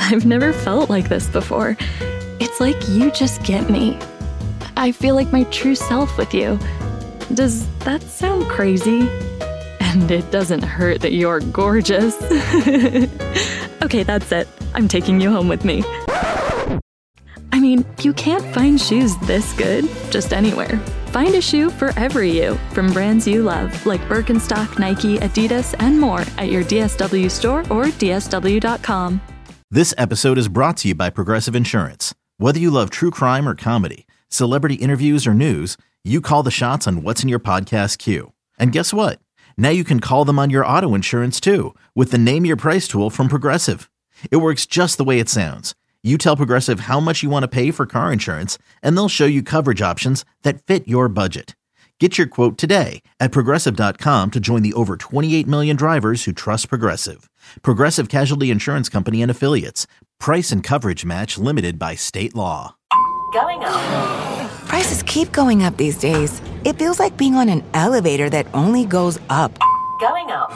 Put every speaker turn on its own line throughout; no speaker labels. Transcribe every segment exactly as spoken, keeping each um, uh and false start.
I've never felt like this before. It's like you just get me. I feel like my true self with you. Does that sound crazy? And it doesn't hurt that you're gorgeous. Okay, that's it. I'm taking you home with me. I mean, you can't find shoes this good just anywhere. Find a shoe for every you from brands you love, like Birkenstock, Nike, Adidas, and more at your D S W store or D S W dot com.
This episode is brought to you by Progressive Insurance. Whether you love true crime or comedy, celebrity interviews or news, you call the shots on what's in your podcast queue. And guess what? Now you can call them on your auto insurance too with the Name Your Price tool from Progressive. It works just the way it sounds. You tell Progressive how much you want to pay for car insurance, and they'll show you coverage options that fit your budget. Get your quote today at Progressive dot com to join the over twenty-eight million drivers who trust Progressive. Progressive Casualty Insurance Company and Affiliates. Price and coverage match limited by state law.
Going up.
Prices keep going up these days. It feels like being on an elevator that only goes up.
Going up.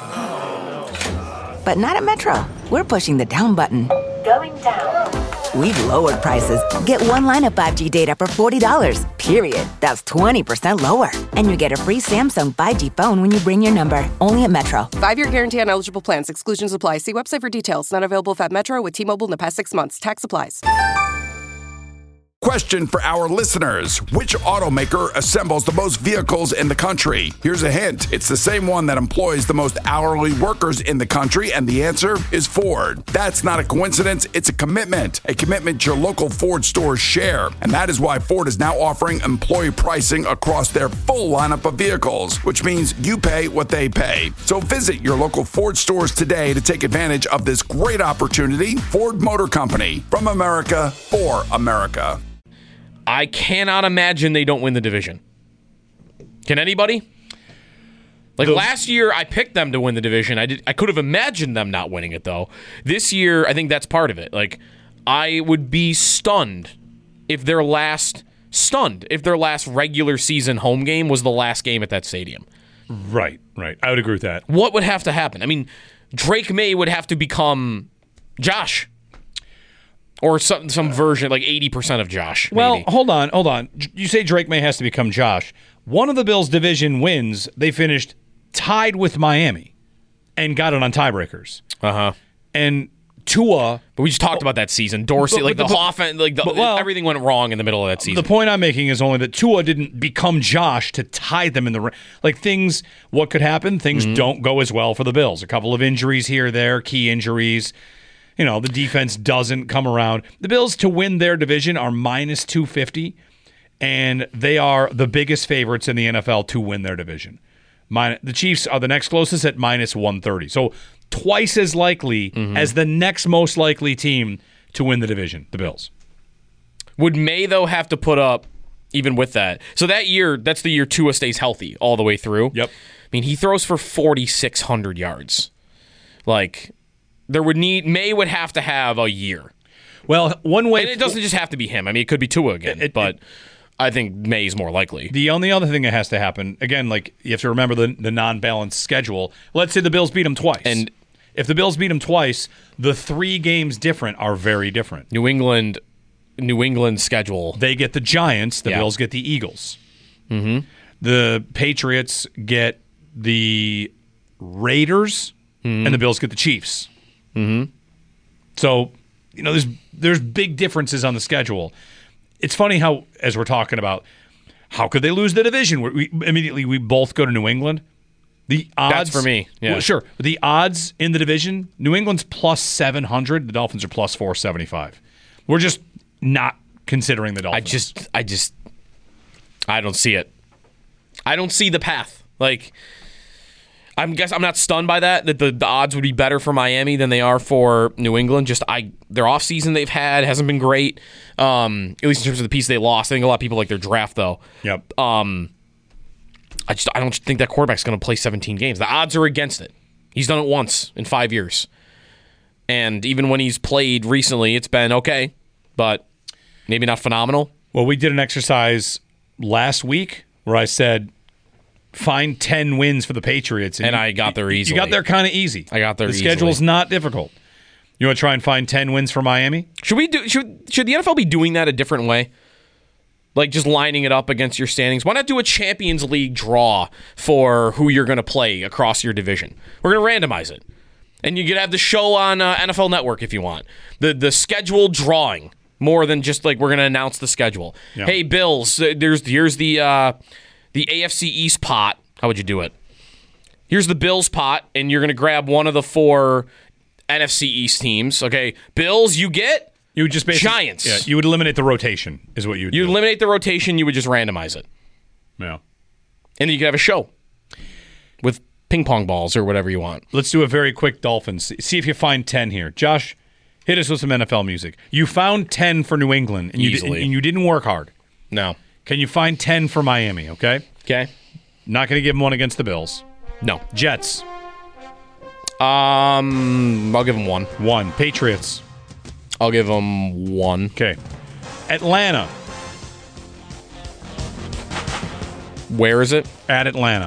But not at Metro. We're pushing the down button.
Going down.
We've lowered prices. Get one line of five G data for forty dollars, period. That's twenty percent lower. And you get a free Samsung five G phone when you bring your number. Only at Metro.
Five-year guarantee on eligible plans. Exclusions apply. See website for details. Not available if at Metro with T-Mobile in the past six months. Tax applies.
Question for our listeners. Which automaker assembles the most vehicles in the country? Here's a hint. It's the same one that employs the most hourly workers in the country, and the answer is Ford. That's not a coincidence. It's a commitment. A commitment your local Ford stores share. And that is why Ford is now offering employee pricing across their full lineup of vehicles, which means you pay what they pay. So visit your local Ford stores today to take advantage of this great opportunity. Ford Motor Company. From America, for America.
I cannot imagine they don't win the division. Can anybody? Like the, last year, I picked them to win the division. I did. I could have imagined them not winning it, though. This year, I think that's part of it. Like, I would be stunned if their last stunned if their last regular season home game was the last game at that stadium.
Right, right. I would agree with that.
What would have to happen? I mean, Drake May would have to become Josh. Or some some version, like eighty percent of Josh.
Well,
maybe.
hold on, hold on. You say Drake May has to become Josh. One of the Bills' division wins, they finished tied with Miami and got it on tiebreakers.
Uh-huh.
And Tua...
But we just talked about that season. Dorsey, but, like but the, the offense, like the, well, everything went wrong in the middle of that season.
The point I'm making is only that Tua didn't become Josh to tie them in the... Like things, what could happen? Things mm-hmm. don't go as well for the Bills. A couple of injuries here, there, key injuries... You know, the defense doesn't come around. The Bills to win their division are minus two fifty, and they are the biggest favorites in the N F L to win their division. Min- the Chiefs are the next closest at minus one thirty. So twice as likely mm-hmm. as the next most likely team to win the division, the Bills.
Would May, though, have to put up, even with that? So that year, that's the year Tua stays healthy all the way through.
Yep.
I mean, he throws for forty-six hundred yards. Like... There would need May would have to have a year.
Well, one way,
and it doesn't just have to be him. I mean, it could be Tua again, it, it, but I think May's more likely.
The only other thing that has to happen, again, like you have to remember the the non-balanced schedule. Let's say the Bills beat them twice,
and
if the Bills beat them twice, the three games different are very different.
New England, New England schedule.
They get the Giants. The yeah. Bills get the Eagles.
Mm-hmm.
The Patriots get the Raiders, mm-hmm. and the Bills get the Chiefs.
Mm-hmm.
So, you know, there's there's big differences on the schedule. It's funny how, as we're talking about, how could they lose the division? We, immediately, we both go to New England. The odds
That's for me. Yeah,
well, sure. The odds in the division: New England's plus seven hundred. The Dolphins are plus four seventy five. We're just not considering the Dolphins.
I just, I just, I don't see it. I don't see the path. Like. I guess I'm not stunned by that, that the, the odds would be better for Miami than they are for New England. Just I their offseason they've had hasn't been great, um, at least in terms of the piece they lost. I think a lot of people like their draft, though.
Yep.
Um, I just I don't think that quarterback's going to play seventeen games. The odds are against it. He's done it once in five years. And even when he's played recently, it's been okay, but maybe not phenomenal.
Well, we did an exercise last week where I said, find ten wins for the Patriots.
And, and
you,
I got there easily.
You got there kind of easy.
I got there
the
easily.
The schedule's not difficult. You want to try and find ten wins for Miami?
Should we do? Should should the N F L be doing that a different way? Like just lining it up against your standings. Why not do a Champions League draw for who you're going to play across your division? We're going to randomize it, and you could have the show on uh, N F L Network if you want. The the scheduled drawing more than just like we're going to announce the schedule.
Yeah.
Hey Bills, uh, there's here's the uh, the A F C East pot. How would you do it? Here's the Bills pot, and you're going to grab one of the four N F C East teams. Okay, Bills, you get
You would just basically,
Giants.
Yeah, you would eliminate the rotation, is what you would
You
do.
eliminate the rotation, you would just randomize it.
Yeah.
And then you could have a show with ping pong balls or whatever you want.
Let's do a very quick Dolphins. See if you find ten here. Josh, hit us with some N F L music. You found ten for New England, and you, di-
Easily.
and you didn't work hard.
No.
Can you find ten for Miami, okay?
Okay.
Not going to give them one against the Bills.
No.
Jets,
Um, I'll give them one.
one. Patriots,
I'll give them one.
okay. Atlanta,
Where is it?
at Atlanta.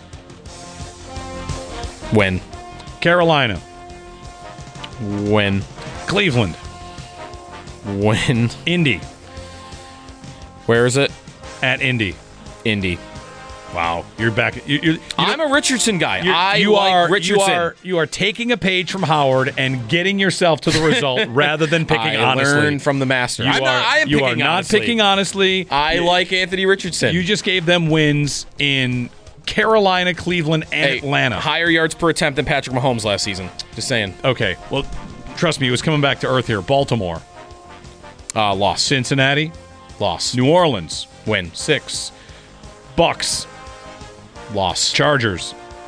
When?
Carolina,
When?
Cleveland,
When?
Indy,
Where is it?
at Indy.
Indy.
Wow, you're back. You, you, you
I'm a Richardson guy.
You're-
I
you
like
are,
Richardson.
You are, you are taking a page from Howard and getting yourself to the result rather than picking
I
honestly.
learned from the master.
You
I'm
are,
not, I am
you
picking
are not
honestly.
picking honestly.
I
You-
like Anthony Richardson.
You just gave them wins in Carolina, Cleveland, and
Hey,
Atlanta.
Higher yards per attempt than Patrick Mahomes last season. Just saying.
Okay, well, trust me, it was coming back to earth here. Baltimore,
Uh, loss.
Cincinnati,
Loss.
New Orleans,
Win.
six. Bucks,
Loss.
Chargers,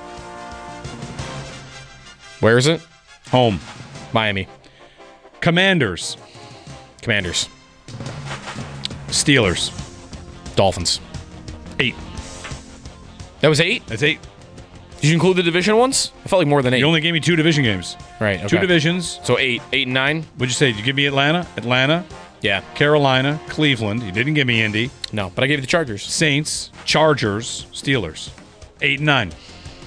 Where is it?
home.
Miami.
Commanders,
Commanders.
Steelers,
Dolphins.
eight.
That was eight?
That's eight.
Did you include the division ones? I felt like more than eight.
You only gave me two division games.
right. Okay.
Two divisions.
So eight. Eight and nine?
What'd you say? Did you give me Atlanta? Atlanta,
Yeah.
Carolina, Cleveland. You didn't give me Indy.
No, but I gave you the Chargers.
Saints, Chargers, Steelers. Eight and nine.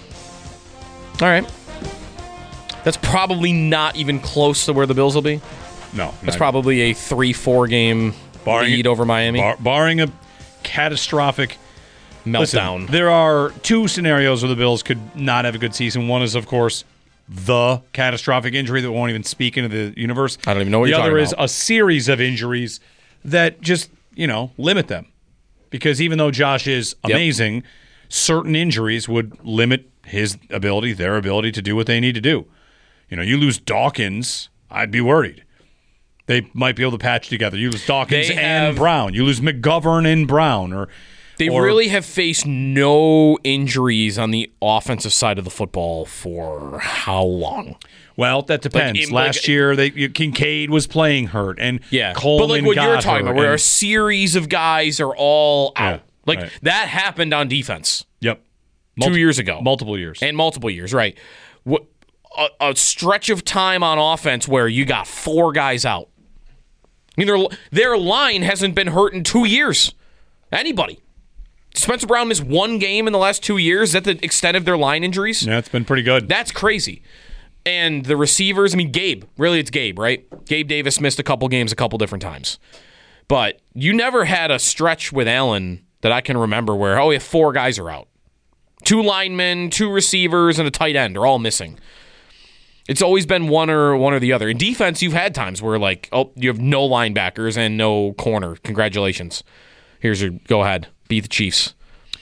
All right. That's probably not even close to where the Bills will be.
No.
That's
not-
probably a three, four game
Barring-
lead over Miami.
bar- barring a catastrophic
Meltdown.
Listen, there are two scenarios where the Bills could not have a good season. One is, of course, the catastrophic injury that won't even speak into the universe.
I don't even know what
the
you're
other
talking
is
about.
a series of injuries that just, you know, limit them. Because even though Josh is
Yep.
amazing, certain injuries would limit his ability, their ability to do what they need to do. You know, you lose Dawkins, I'd be worried. They might be able to patch together. You lose Dawkins
They
and
have-
Brown. You lose McGovern and Brown, or
They
or-
really have faced no injuries on the offensive side of the football for how long?
Well, that depends.
in-
Last
like-
year, they you- Kincaid was playing hurt, and
Yeah.
Coleman
but like what
got
you're talking
hurt,
about, where
and-
a series of guys are all out.
Yeah,
like
right.
that happened on defense
Yep,
two years ago.
multiple years.
And multiple years, right. What a, a stretch of time on offense where you got four guys out. I mean, their, their line hasn't been hurt in two years. Anybody. Spencer Brown missed one game in the last two years. Is that the extent of their line injuries?
Yeah, it's been pretty good.
That's crazy. And the receivers, I mean, Gabe. Really, it's Gabe, right? Gabe Davis missed a couple games a couple different times. But you never had a stretch with Allen that I can remember where, oh, yeah, four guys are out. Two linemen, two receivers, and a tight end are all missing. It's always been one or one or the other. In defense, you've had times where, like, oh, you have no linebackers and no corner. Congratulations. Here's your go ahead. Beat the Chiefs.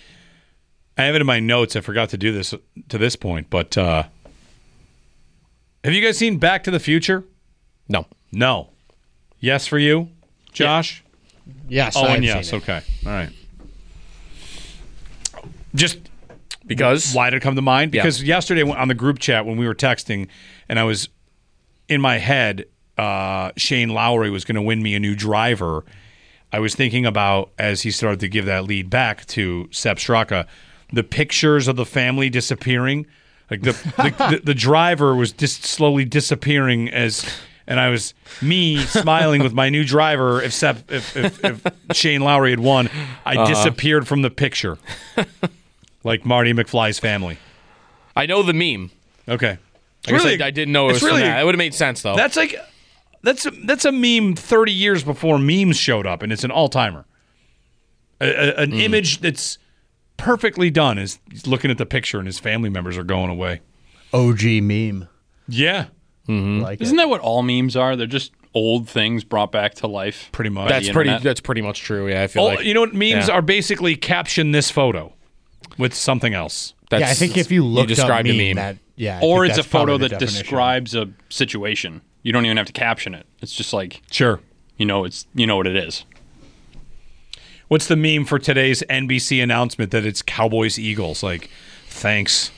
I have it in my notes. I forgot to do this to this point, but uh, have you guys seen Back to the Future?
No.
No. Yes for you, Josh?
Yes.
Oh,
I've
and yes.
seen it.
Okay. All right. Just
Because?
why did it come to mind?
Yeah.
Because yesterday on the group chat when we were texting, and I was in my head, uh, Shane Lowry was going to win me a new driver. I was thinking about, as he started to give that lead back to Sepp Straka, the pictures of the family disappearing. Like the the, the, the driver was just slowly disappearing as, and I was me smiling with my new driver. If Sepp, if, if, if Shane Lowry had won, I
Uh-huh.
disappeared from the picture, like Marty McFly's family.
I know the meme.
Okay.
I guess
really-
I, I didn't know it
it's
was from
really-
that. It would have made sense though.
That's like that's a, that's a meme thirty years before memes showed up, and it's an all timer. An
Mm.
image that's perfectly done is he's looking at the picture, and his family members are going away.
O G meme.
Yeah,
Like
Isn't
it.
that what all memes are? They're just old things brought back to life.
pretty much.
that's
the
pretty.
internet.
That's pretty much true. Yeah, I feel
Oh,
like
you know what? Memes
yeah.
are basically caption this photo with something else.
That's,
Yeah, I think if you looked up
described
meme,
a meme,
that yeah, I
Or
think
it's a
that's probably
photo
the
that
definition.
describes a situation. You don't even have to caption it. It's just like
Sure.
you know, it's you know what it is.
What's the meme for today's N B C announcement that it's Cowboys Eagles? Like, thanks.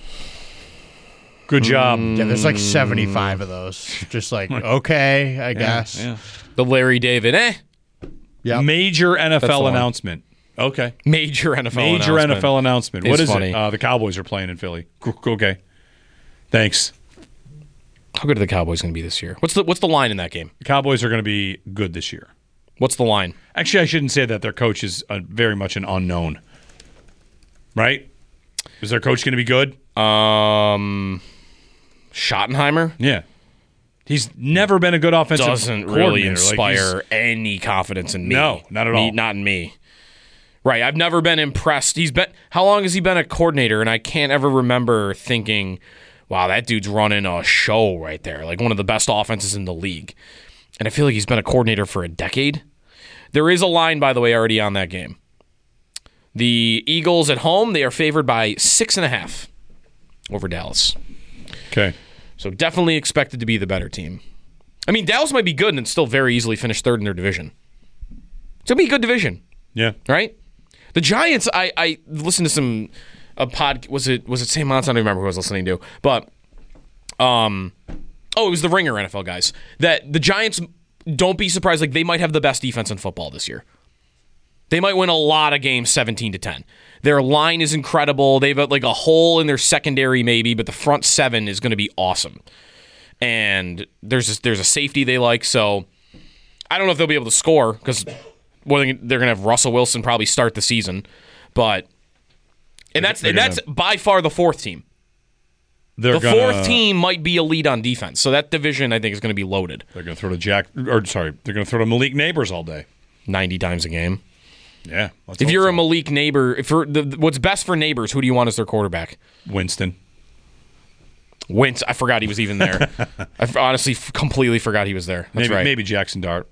Good job.
Yeah, there's like seventy-five of those. Just like okay, I guess.
Yeah.
the Larry David, eh?
Yep.
Major N F
That's
L
the one.
announcement. Okay.
Major N F L.
Major
announcement.
N F L announcement.
It's
What is
funny.
it? Uh, the Cowboys are playing in Philly. C- Okay. Thanks.
How good are the Cowboys going to be this year? What's the What's the line in that game?
The Cowboys are going to be good this year.
What's the line?
Actually, I shouldn't say that. Their coach is uh, very much an unknown. Right? Is their coach going to be good?
Um, Schottenheimer
Yeah. He's never been a good offensive
doesn't really
coordinator. Like, he's-
inspire any confidence in me.
No, not at
Me-
all.
Not in me. Right. I've never been impressed. He's been. How long has he been a coordinator? And I can't ever remember thinking, "Wow, that dude's running a show right there. Like one of the best offenses in the league." And I feel like he's been a coordinator for a decade. There is a line, by the way, already on that game. The Eagles at home, they are favored by six and a half over Dallas.
Okay.
So definitely expected to be the better team. I mean, Dallas might be good and still very easily finish third in their division. It's going to be a good division,
Yeah.
right? The Giants, I, I listened to some a pod. Was it was it Saint Mons? I don't remember who I was listening to. But, um, oh, it was the Ringer N F L guys. That the Giants, don't be surprised, like they might have the best defense in football this year. They might win a lot of games seventeen to ten. Their line is incredible. They've got like a hole in their secondary maybe, but the front seven is going to be awesome. And there's a, there's a safety they like, so I don't know if they'll be able to score because well, they're going to have Russell Wilson probably start the season. But and that's and that's by far the fourth team.
They're
The
gonna,
fourth team might be elite on defense, so that division I think is going to be loaded
They're going to throw to Jack, or sorry, they're going to throw to Malik Neighbors all day.
ninety times a game.
Yeah. let's
If
hope
you're
so.
a Malik Neighbor, if you're the, what's best for Neighbors, who do you want as their quarterback?
Winston.
Wentz. I forgot he was even there. I f- honestly f- completely forgot he was there. That's
maybe
right.
maybe Jackson Dart.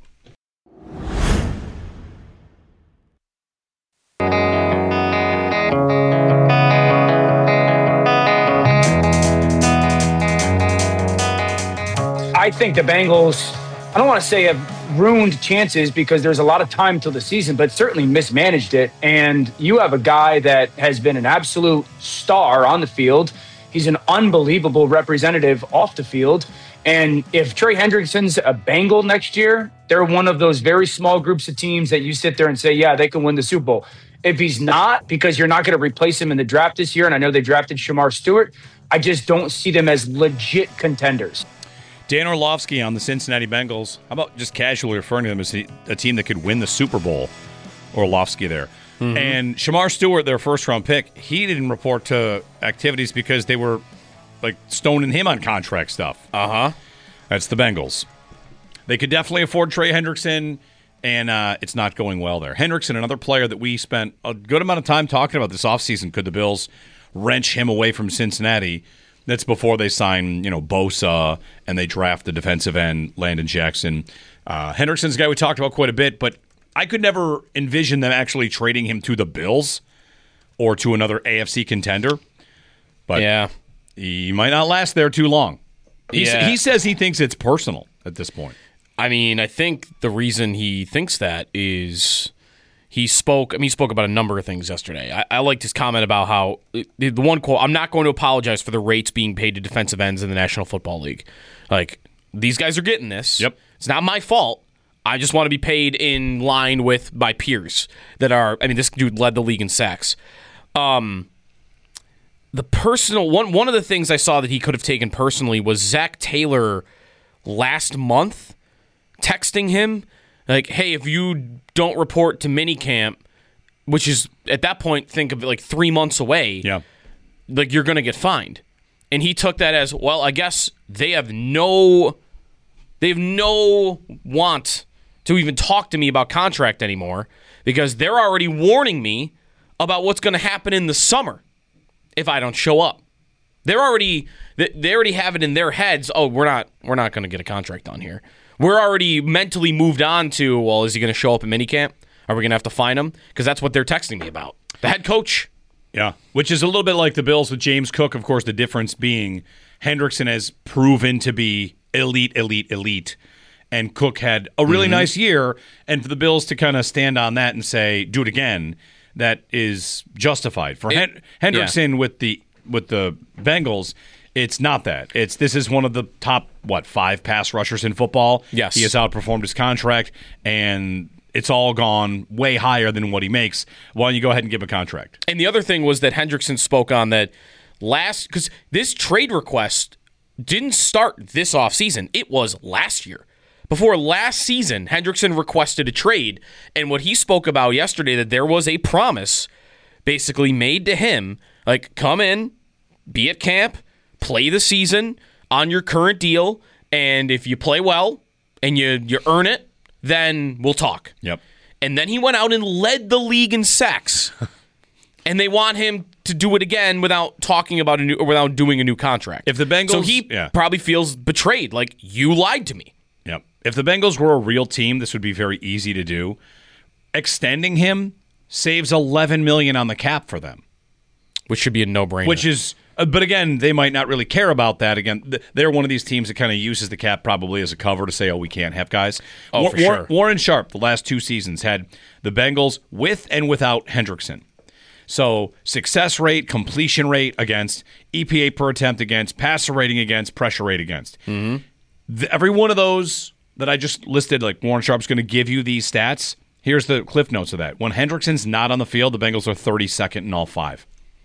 I think the Bengals, I don't want to say have ruined chances because there's a lot of time till the season, but certainly mismanaged it. And you have a guy that has been an absolute star on the field. He's an unbelievable representative off the field. And if Trey Hendrickson's a Bengal next year, they're one of those very small groups of teams that you sit there and say, yeah, they can win the Super Bowl. If he's not, because you're not going to replace him in the draft this year, and I know they drafted Shamar Stewart, I just don't see them as legit contenders.
Dan Orlovsky on the Cincinnati Bengals. How about just casually referring to them as a team that could win the Super Bowl? Orlovsky there. Mm-hmm. And Shamar Stewart, their first-round pick, he didn't report to activities because they were, like, stoning him on contract stuff.
Uh-huh.
That's the Bengals. They could definitely afford Trey Hendrickson, and uh, it's not going well there. Hendrickson, another player that we spent a good amount of time talking about this offseason. Could the Bills wrench him away from Cincinnati? That's before they sign, you know, Bosa and they draft the defensive end, Landon Jackson. Uh, Hendrickson's a guy we talked about quite a bit, but I could never envision them actually trading him to the Bills or to another A F C contender. But
yeah,
he might not last there too long. He's,
Yeah.
He says he thinks it's personal at this point.
I mean, I think the reason he thinks that is he spoke. I mean, he spoke about a number of things yesterday. I, I liked his comment about how the one quote: "I'm not going to apologize for the rates being paid to defensive ends in the National Football League. Like these guys are getting this.
Yep,
it's not my fault. I just want to be paid in line with my peers that are. I mean, this dude led the league in sacks. Um, the personal one. One of the things I saw that he could have taken personally was Zach Taylor last month texting him like, "Hey, if you don't report to minicamp, which is at that point think of it like three months away,
yeah,
like you're gonna get fined." And he took that as, well, I guess they have no they have no want to even talk to me about contract anymore because they're already warning me about what's going to happen in the summer if I don't show up. They're already they already have it in their heads, oh, we're not we're not going to get a contract on here. We're already mentally moved on to, well, is he going to show up at minicamp? Are we going to have to fine him? Because that's what they're texting me about. The head coach.
Yeah, which is a little bit like the Bills with James Cook, of course, the difference being Hendrickson has proven to be elite, elite, elite, and Cook had a really mm-hmm. nice year, and for the Bills to kind of stand on that and say, do it again, that is justified. For it, Hen- Hendrickson yeah. with the with the Bengals, it's not that. It's this is one of the top, what, five pass rushers in football.
Yes.
He has outperformed his contract, and it's all gone way higher than what he makes. Why don't you go ahead and give him a contract?
And the other thing was that Hendrickson spoke on that last, because this trade request didn't start this offseason. It was last year. Before last season, Hendrickson requested a trade, and what he spoke about yesterday, that there was a promise basically made to him, like, come in, be at camp, play the season on your current deal, and if you play well and you, you earn it, then we'll talk.
Yep.
And then he went out and led the league in sacks. And they want him to do it again without talking about a new, or without doing a new contract.
If the Bengals,
so he
yeah.
probably feels betrayed, like, you lied to me.
Yep. If the Bengals were a real team, this would be very easy to do. Extending him saves eleven million dollars on the cap for them,
which should be a no-brainer.
Which is, but again, they might not really care about that. Again, they're one of these teams that kind of uses the cap probably as a cover to say, oh, we can't have guys.
Oh,
War-
for sure.
Warren Sharp, the last two seasons, had the Bengals with and without Hendrickson. So success rate, completion rate against, E P A per attempt against, passer rating against, pressure rate against.
Mm-hmm.
The, every one of those that I just listed, like Warren Sharp's going to give you these stats. Here's the cliff notes of that. When Hendrickson's not on the field, the Bengals are thirty-second in all five.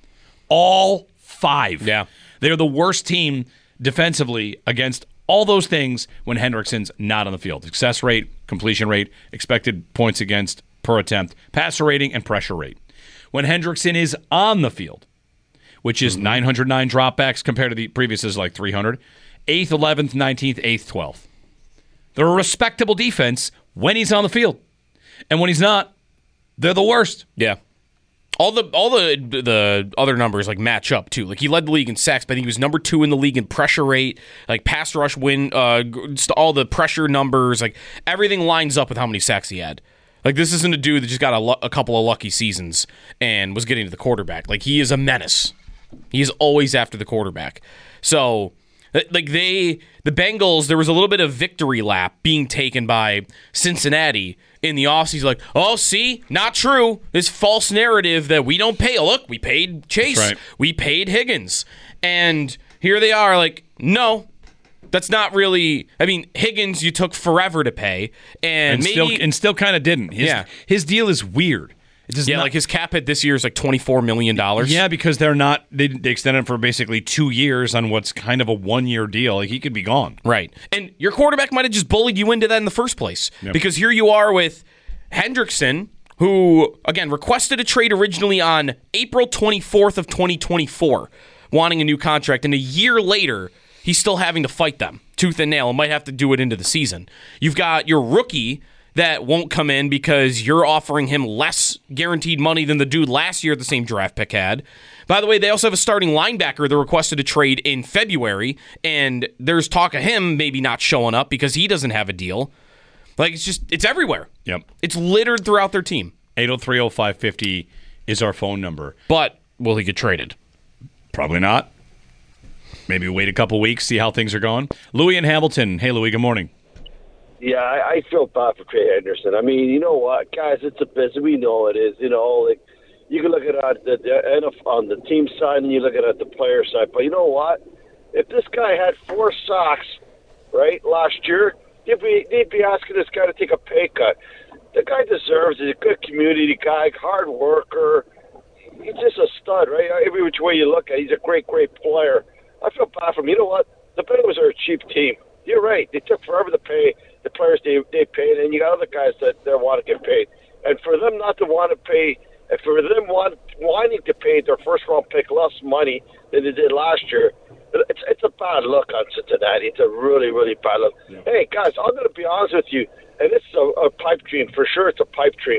All five.
Yeah.
They're the worst team defensively against all those things when Hendrickson's not on the field. Success rate, completion rate, expected points against per attempt, passer rating, and pressure rate. When Hendrickson is on the field, which is mm-hmm. nine hundred nine dropbacks compared to the previous is like three hundred, eighth, eleventh, nineteenth, eighth, twelfth. They're a respectable defense when he's on the field. And when he's not, they're the worst.
Yeah. All the all the the other numbers like match up too. Like he led the league in sacks, but I think he was number two in the league in pressure rate, like pass rush win, uh, just all the pressure numbers, like everything lines up with how many sacks he had. Like this isn't a dude that just got a, lu- a couple of lucky seasons and was getting to the quarterback. Like he is a menace. He is always after the quarterback. So like they, the Bengals, there was a little bit of victory lap being taken by Cincinnati in the offseason. Like, oh, see, not true. This false narrative that we don't pay. Look, we paid Chase.
Right.
We paid Higgins. And here they are like, no, that's not really. I mean, Higgins, you took forever to pay. And,
And
maybe.
still, and still kind of didn't. His,
Yeah.
his deal is weird. It does
yeah,
not,
like his cap hit this year is like twenty-four million dollars.
Yeah, because they're not. They, they extended him for basically two years on what's kind of a one-year deal. Like he could be gone.
Right. And your quarterback might have just bullied you into that in the first place.
Yep.
Because here you are with Hendrickson, who, again, requested a trade originally on April twenty-fourth of twenty twenty-four, wanting a new contract. And a year later, he's still having to fight them tooth and nail and might have to do it into the season. You've got your rookie that won't come in because you're offering him less guaranteed money than the dude last year the same draft pick had. By the way, they also have a starting linebacker that requested a trade in February, and there's talk of him maybe not showing up because he doesn't have a deal. Like, it's just, it's everywhere.
Yep.
It's littered throughout their team.
eight oh three oh five fifty is our phone number.
But will he get traded?
Probably not. Maybe wait a couple weeks, see how things are going. Louis in Hamilton. Hey, Louis, good morning.
Yeah, I, I feel bad for Trey Henderson. I mean, you know what, guys? It's a business. We know it is. You know, like you can look at it the, the, on the team side and you look at it at the player side. But you know what? If this guy had four sacks, right, last year, they'd be they'd be asking this guy to take a pay cut. The guy deserves it. He's a good community guy, hard worker. He's just a stud, right? Every which way you look at it, he's a great, great player. I feel bad for him. You know what? The Bengals are a cheap team. You're right. They took forever to pay the players they they paid, and you got other guys that they want to get paid. And for them not to want to pay, and for them want, wanting to pay their first round pick less money than they did last year, It's it's a bad look on Cincinnati. It's a really, really bad look. Yeah. Hey, guys, I'm going to be honest with you, and this is a, a pipe dream. For sure, it's a pipe dream.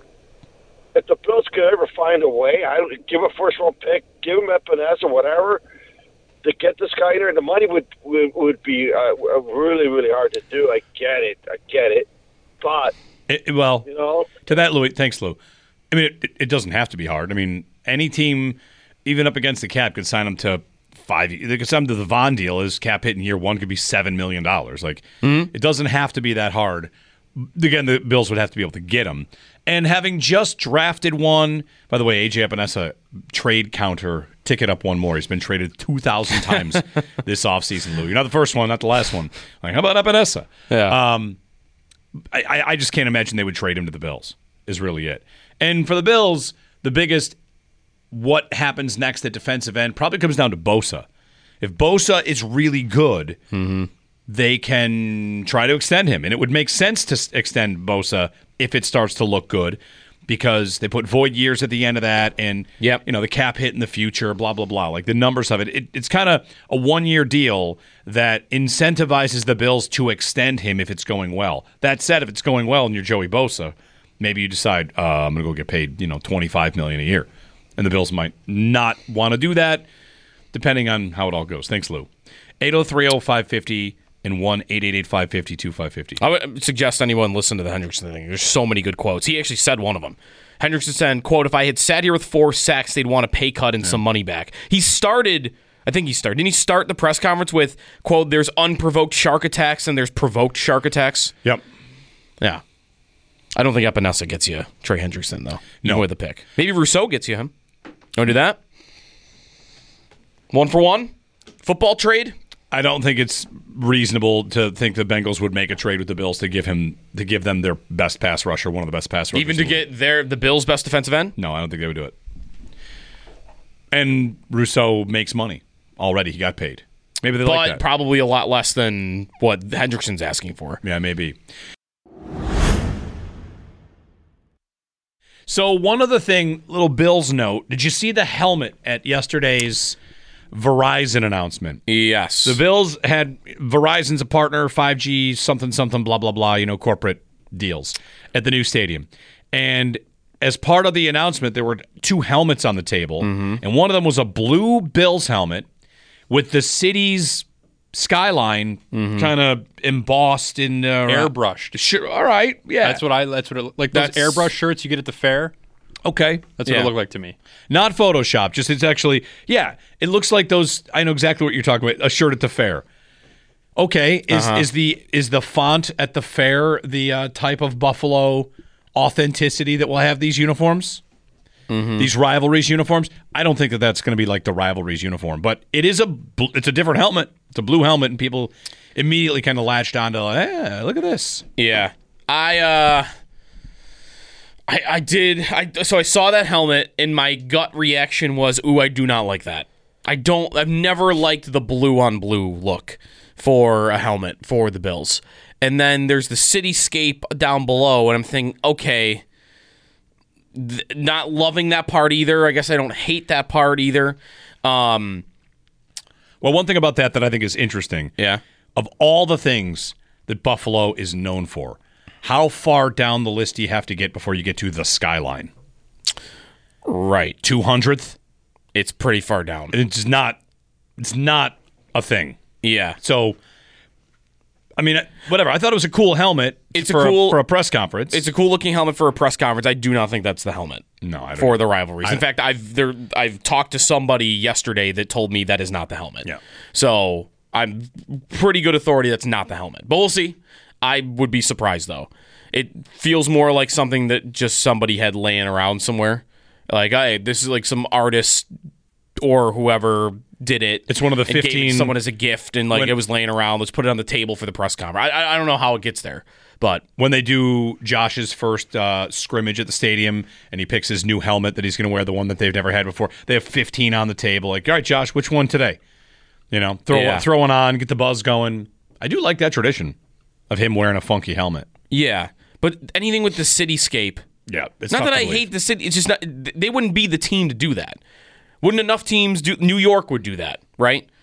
If the Bills could ever find a way, I don't give a first-round pick, give him Epinesa or whatever, to get this guy in there, the money would would, would be uh, really, really hard to do. I get it. I get it. But,
it, well,
you know,
to that, Louis, thanks, Lou. I mean, it, it doesn't have to be hard. I mean, any team, even up against the cap, could sign him to five. They could sign him to the Vaughn deal. His cap hit in year one could be seven million dollars. Like, mm-hmm. It doesn't have to be that hard. Again, the Bills would have to be able to get him. And having just drafted one, by the way, A J Epinesa trade counter, ticket up one more. He's been traded two thousand times this offseason, Lou. You're not the first one, not the last one. Like, how about Epinesa?
Yeah.
Um, I, I just can't imagine they would trade him to the Bills, is really it. And for the Bills, the biggest what happens next at defensive end probably comes down to Bosa. If Bosa is really good,
mm-hmm.
they can try to extend him. And it would make sense to extend Bosa if it starts to look good because they put void years at the end of that and
yep.
you know the cap hit in the future, blah, blah, blah. Like the numbers of it. it it's kind of a one-year deal that incentivizes the Bills to extend him if it's going well. That said, if it's going well and you're Joey Bosa, maybe you decide, uh, I'm going to go get paid you know, twenty-five million dollars a year. And the Bills might not want to do that depending on how it all goes. Thanks, Lou. eight oh three oh five fifty and one eight eight eight five five zero two five five zero.
I would suggest anyone listen to the Hendrickson thing. There's so many good quotes. He actually said one of them. Hendrickson said, quote, if I had sat here with four sacks, they'd want a pay cut and yeah. some money back. He started, I think he started, didn't he start the press conference with, quote, there's unprovoked shark attacks and there's provoked shark attacks?
Yep.
Yeah. I don't think Epinesa gets you Trey Hendrickson, though.
No.
With the pick. Maybe Rousseau gets you him. Want to do that? One for one? Football trade?
I don't think it's reasonable to think the Bengals would make a trade with the Bills to give him to give them their best pass rusher, one of the best pass rushers.
Even to get their the Bills' best defensive end?
No, I don't think they would do it. And Rousseau makes money already. He got paid. Maybe they
but
like that.
Probably a lot less than what Hendrickson's asking for.
Yeah, maybe. So one other thing, little Bills note. Did you see the helmet at yesterday's Verizon announcement?
Yes.
The Bills had Verizon's a partner, five G, something, something, blah, blah, blah, you know, corporate deals at the new stadium. And as part of the announcement, there were two helmets on the table.
Mm-hmm.
And one of them was a blue Bills helmet with the city's skyline mm-hmm. kind of embossed in uh,
airbrushed.
Sure, all right, yeah.
That's what I. That's what it, like those
That's,
airbrush shirts you get at the fair.
Okay,
that's what
yeah.
it looked like to me.
Not Photoshop. Just it's actually yeah. It looks like those. I know exactly what you're talking about. A shirt at the fair. Okay, is
uh-huh.
is the is the font at the fair the uh, type of Buffalo authenticity that will have these uniforms?
Mm-hmm.
These rivalries uniforms. I don't think that that's going to be like the rivalries uniform, but it is a it's a different helmet. It's a blue helmet, and people immediately kind of latched onto, like, eh, look at this.
Yeah, I uh, I I did. I so I saw that helmet, and my gut reaction was, ooh, I do not like that. I don't. I've never liked the blue on blue look for a helmet for the Bills. And then there's the cityscape down below, and I'm thinking, okay. Not loving that part either. I guess I don't hate that part either. Um,
well, one thing about that that I think is interesting.
Yeah.
Of all the things that Buffalo is known for, how far down the list do you have to get before you get to the skyline?
Right.
two hundredth?
It's pretty far down.
It's not. It's not a thing.
Yeah.
So, I mean, whatever. I thought it was a cool helmet.
It's
for
a cool
a, for a press conference.
It's a cool looking helmet for a press conference. I do not think that's the helmet.
No, I don't
for
know.
the rivalries.
I,
In fact, I've there I've talked to somebody yesterday that told me that is not the helmet.
Yeah.
So I'm pretty good authority that's not the helmet. But we'll see. I would be surprised though. It feels more like something that just somebody had laying around somewhere. Like, hey, this is like some artist or whoever did it.
It's one of the
and gave it
fifteen
to someone as a gift, and like
when,
it was laying around. Let's put it on the table for the press conference. I, I don't know how it gets there, but
when they do Josh's first uh, scrimmage at the stadium, and he picks his new helmet that he's going to wear, the one that they've never had before, they have fifteen on the table. Like, all right, Josh, which one today? You know, throw
yeah.
throw one on, get the buzz going. I do like that tradition of him wearing a funky helmet.
Yeah, but anything with the cityscape.
Yeah, it's
not that I
believe.
hate the city. It's just not. They wouldn't be the team to do that. Wouldn't enough teams do? New York would do that, right?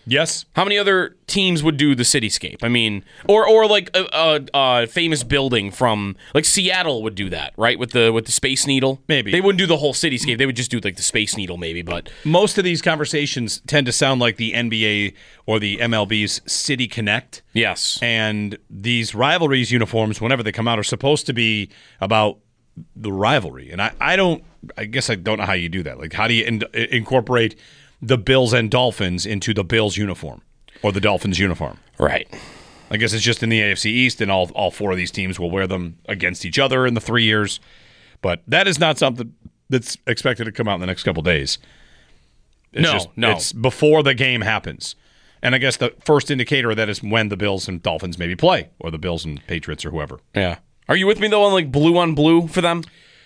Yes.
How many other teams would do the cityscape? I mean, or or like a, a, a famous building from like Seattle would do that, right? With the with the Space Needle,
maybe
they wouldn't do the whole cityscape. They would just do like the Space Needle, maybe. But
most of these conversations tend to sound like the N B A or the M L B's City Connect.
Yes,
and these rivalries uniforms, whenever they come out, are supposed to be about the rivalry. And I, I don't. I guess I don't know how you do that. Like, how do you in, incorporate the Bills and Dolphins into the Bills uniform or the Dolphins uniform?
Right.
I guess it's just in the A F C East, and all all four of these teams will wear them against each other in the three years. But that is not something that's expected to come out in the next couple days. It's
no,
just,
no.
It's before the game happens. And I guess the first indicator of that is when the Bills and Dolphins maybe play, or the Bills and Patriots or whoever.
Yeah. Are you with me, though, on like blue on blue for them?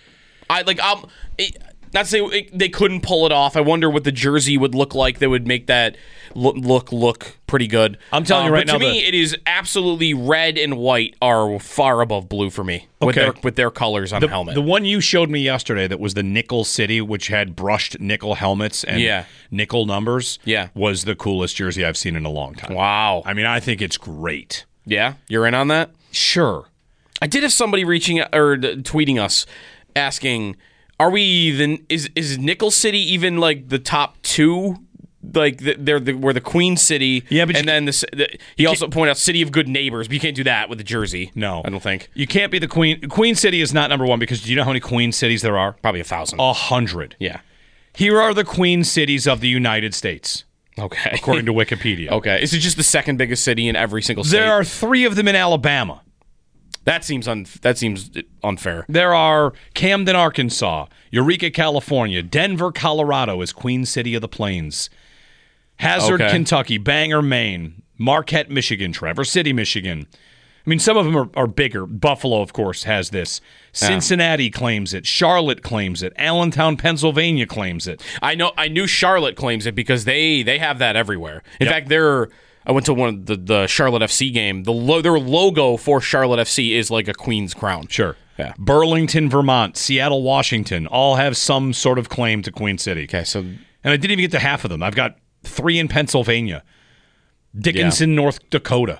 I like, um, it, not to say it, they couldn't pull it off. I wonder what the jersey would look like that would make that look look, look pretty good.
I'm telling
uh,
you right
but
now.
To me,
the,
it is absolutely red and white are far above blue for me with
okay.
their with their colors on
the,
the helmet.
The one you showed me yesterday that was the Nickel City, which had brushed nickel helmets and
yeah.
nickel numbers,
yeah.
was the coolest jersey I've seen in a long time.
Wow.
I mean, I think it's great.
Yeah? You're in on that?
Sure.
I did have somebody reaching or tweeting us asking, are we the is is Nickel City even like the top two? Like the, they're the, we're the Queen City,
yeah. But
and then the, the, he also pointed out City of Good Neighbors, but you can't do that with the jersey.
No,
I don't think
you can't be the Queen. Queen City is not number one because do you know how many Queen cities there are?
Probably a thousand.
A hundred.
Yeah.
Here are the Queen cities of the United States.
Okay.
According to Wikipedia.
Okay. Is it just the second biggest city in every single state?
There are three of them in Alabama.
That seems un- that seems unfair.
There are Camden, Arkansas, Eureka, California, Denver, Colorado is Queen City of the Plains, Hazard,
okay.
Kentucky, Bangor, Maine, Marquette, Michigan, Traverse City, Michigan. I mean, some of them are, are bigger. Buffalo, of course, has this. Cincinnati yeah. claims it. Charlotte claims it. Allentown, Pennsylvania claims it.
I know. I knew Charlotte claims it because they they have that everywhere. In
yep.
fact, they're. I went to one of the, the Charlotte F C game. The lo- their logo for Charlotte F C is like a queen's crown.
Sure.
Yeah.
Burlington, Vermont, Seattle, Washington, all have some sort of claim to Queen City.
Okay, so
and I didn't even get to half of them. I've got three in Pennsylvania, Dickinson, yeah. North Dakota.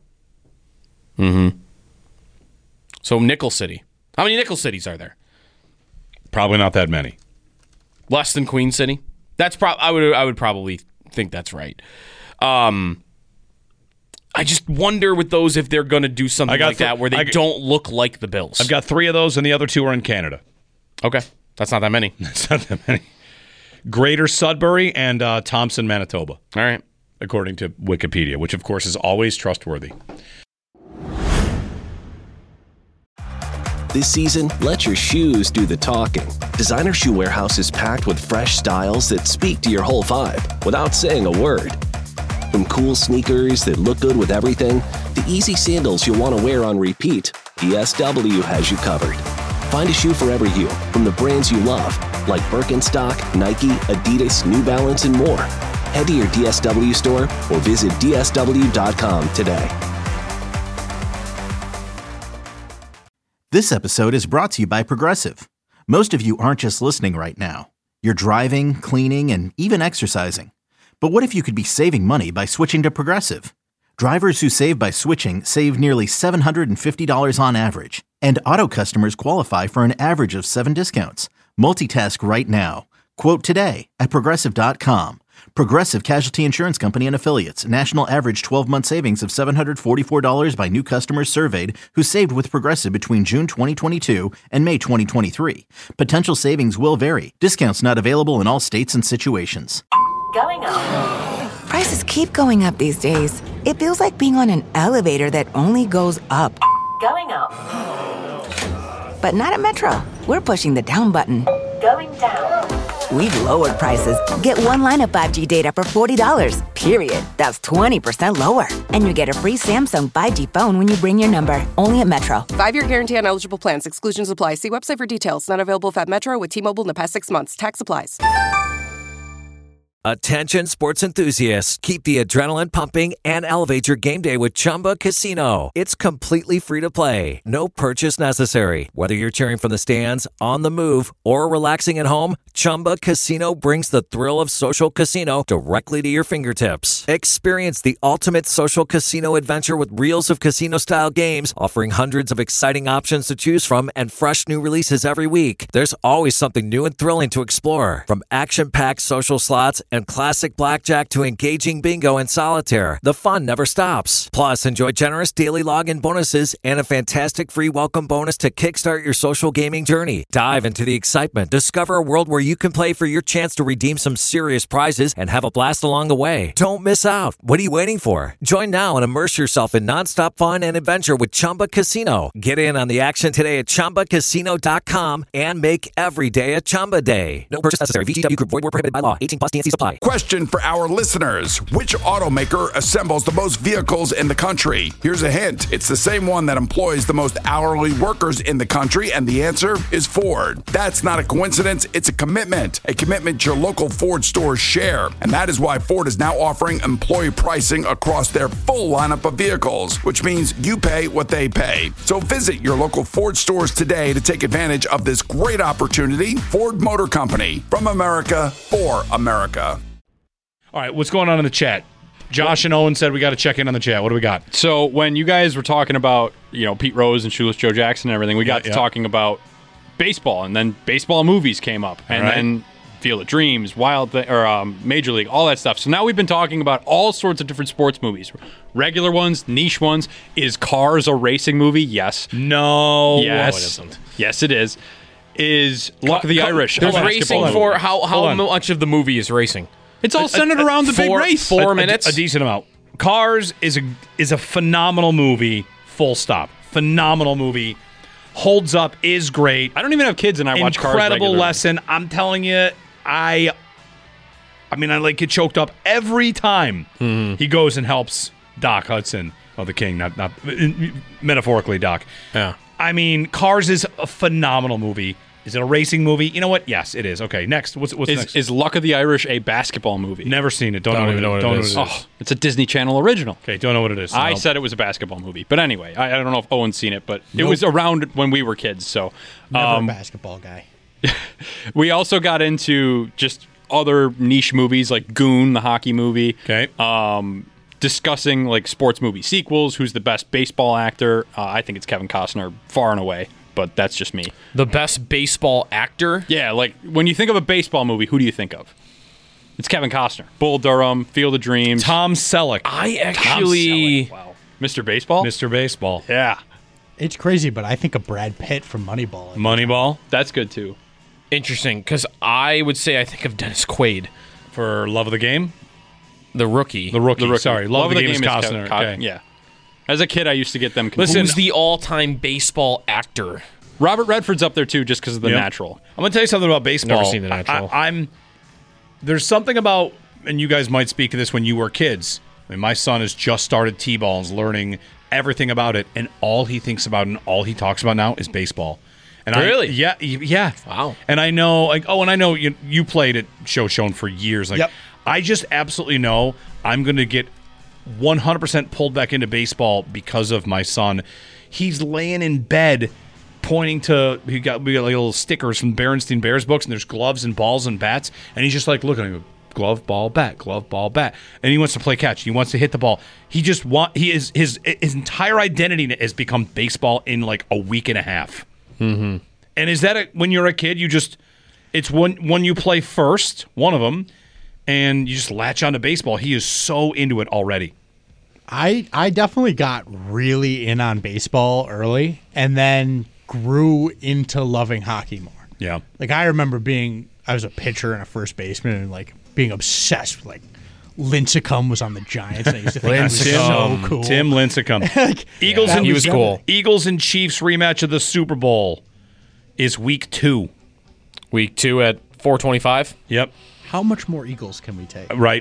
Mm-hmm. So Nickel City. How many Nickel cities are there?
Probably not that many.
Less than Queen City. That's pro- I would I would probably think that's right. Um. I just wonder with those if they're going to do something like th- that where they got, don't look like the Bills.
I've got three of those, and the other two are in Canada.
Okay. That's not that many.
That's not that many. Greater Sudbury and uh, Thompson, Manitoba.
All right.
According to Wikipedia, which, of course, is always trustworthy.
This season, let your shoes do the talking. Designer Shoe Warehouse is packed with fresh styles that speak to your whole vibe without saying a word. From cool sneakers that look good with everything, to easy sandals you'll want to wear on repeat, D S W has you covered. Find a shoe for every you, from the brands you love, like Birkenstock, Nike, Adidas, New Balance, and more. Head to your D S W store or visit D S W dot com today.
This episode is brought to you by Progressive. Most of you aren't just listening right now. You're driving, cleaning, and even exercising. But what if you could be saving money by switching to Progressive? Drivers who save by switching save nearly seven hundred fifty dollars on average. And auto customers qualify for an average of seven discounts. Multitask right now. Quote today at Progressive dot com. Progressive Casualty Insurance Company and Affiliates. National average twelve-month savings of seven hundred forty-four dollars by new customers surveyed who saved with Progressive between June twenty twenty-two and May twenty twenty-three. Potential savings will vary. Discounts not available in all states and situations.
Going up.
Prices keep going up these days. It feels like being on an elevator that only goes up.
Going up.
But not at Metro. We're pushing the down button.
Going down.
We've lowered prices. Get one line of five G data for forty dollars, period. That's twenty percent lower. And you get a free Samsung five G phone when you bring your number. Only at Metro.
Five-year guarantee on eligible plans. Exclusions apply. See website for details. Not available if at Metro with T-Mobile in the past six months. Tax applies.
Attention sports enthusiasts, keep the adrenaline pumping and elevate your game day with Chumba Casino. It's completely free to play. No purchase necessary. Whether you're cheering from the stands, on the move, or relaxing at home, Chumba Casino brings the thrill of social casino directly to your fingertips. Experience the ultimate social casino adventure with reels of casino-style games, offering hundreds of exciting options to choose from and fresh new releases every week. There's always something new and thrilling to explore, from action-packed social slots and classic blackjack to engaging bingo and solitaire. The fun never stops. Plus, enjoy generous daily login bonuses and a fantastic free welcome bonus to kickstart your social gaming journey. Dive into the excitement. Discover a world where you can play for your chance to redeem some serious prizes and have a blast along the way. Don't miss out. What are you waiting for? Join now and immerse yourself in nonstop fun and adventure with Chumba Casino. Get in on the action today at Chumba Casino dot com and make every day a Chumba day. No purchase necessary. V G W Group. Void where prohibited by law. eighteen plus. T N C supply.
Question for our listeners. Which automaker assembles the most vehicles in the country? Here's a hint. It's the same one that employs the most hourly workers in the country, and the answer is Ford. That's not a coincidence. It's a commitment. A commitment your local Ford stores share. And that is why Ford is now offering employee pricing across their full lineup of vehicles, which means you pay what they pay. So visit your local Ford stores today to take advantage of this great opportunity. Ford Motor Company. From America, for America.
All right, what's going on in the chat? Josh and Owen said we got to check in on the chat. What do we got?
So when you guys were talking about, you know, Pete Rose and Shoeless Joe Jackson and everything, we got
Yeah,
to
yeah.
talking about baseball, and then baseball movies came up, and
All right.
then Field of Dreams, Wild Th- or um, Major League, all that stuff. So now we've been talking about all sorts of different sports movies, regular ones, niche ones. Is Cars a racing movie? Yes.
No.
Yes.
No, it isn't.
Yes, it is. Is Luck of the
Co-
Irish?
There's
a
racing
basketball
for
movie?
how how
Hold on.
much of the movie is racing?
It's all centered around the big
four,
race.
Four
A- a-
minutes.
A, decent amount. Cars is a is a phenomenal movie. Full stop. Phenomenal movie. Holds up. Is great.
I don't even have kids, and I watch Cars
Incredible
regularly.
lesson. I'm telling you, I. I mean, I like get choked up every time
Mm-hmm.
he goes and helps Doc Hudson. Oh, the king, not not metaphorically, Doc.
Yeah.
I mean, Cars is a phenomenal movie. Is it a racing movie? You know what? Yes, it is. Okay, next. What's what's
Is,
next?
is Luck of the Irish a basketball movie?
Never seen it. Don't,
Don't
know,
even know what it
don't
is.
know what it is.
Oh, it's a Disney Channel original.
Okay, don't know what it is.
I
Nope.
said it was a basketball movie, but anyway, I, I don't know if Owen's seen it, but it
Nope.
was around when we were kids. So
Never
um,
a basketball guy.
we also got into just other niche movies like Goon, the hockey movie.
Okay.
Um, discussing like sports movie sequels. Who's the best baseball actor? Uh, I think it's Kevin Costner, far and away. But that's just me.
The best baseball actor?
Yeah, like when you think of a baseball movie, who do you think of? It's Kevin Costner. Bull Durham, Field of Dreams.
Tom Selleck.
I
Tom
actually.
Selleck, wow. Mister Baseball?
Mister Baseball.
Yeah.
It's crazy, but I think of Brad Pitt from Moneyball.
Moneyball.
That's good too.
Interesting, because I would say I think of Dennis Quaid,
For Love of the Game?
the rookie.
The rookie.
The rookie.
Sorry. Love, of the Game, is
Kevin
Costner.
Co-
Okay.
Yeah. As a kid, I used to get them confused.
Listen,
Who's the all-time baseball actor?
Robert Redford's up there too, just because of the
Yep.
natural.
I'm going to tell you something about baseball.
Never seen The Natural.
I, I'm There's something about, and you guys might speak of this when you were kids. I mean, my son has just started T-ball and is learning everything about it, and all he thinks about and all he talks about now is baseball. And
Really?
I, yeah, y- yeah.
Wow.
And I know, like, oh, and I know you you played at Show Shown for years. Like,
Yep.
I just absolutely know I'm going to get one hundred percent pulled back into baseball because of my son. He's laying in bed pointing to, he got, we got like little stickers from Berenstain Bears books, and there's gloves and balls and bats, and he's just like looking at me, glove, ball, bat, glove, ball, bat, and he wants to play catch. He wants to hit the ball. He just want, he is, his, his entire identity has become baseball in like a week and a half.
Mm-hmm.
And is that a, when you're a kid, you just, it's when, when you play first, one of them, and you just latch onto baseball. He is so into it already.
I I definitely got really in on baseball early, and then grew into loving hockey more.
Yeah.
Like I remember being, I was a pitcher and a first baseman, and like being obsessed with like Lincecum was on the Giants. And I used to think that was so
Lincecum.
cool.
Tim Lincecum.
Like,
Eagles
that
and
He was cool.
Eagles and Chiefs rematch of the Super Bowl is week two.
Week two at four twenty-five.
Yep.
How much more Eagles can we take?
Right.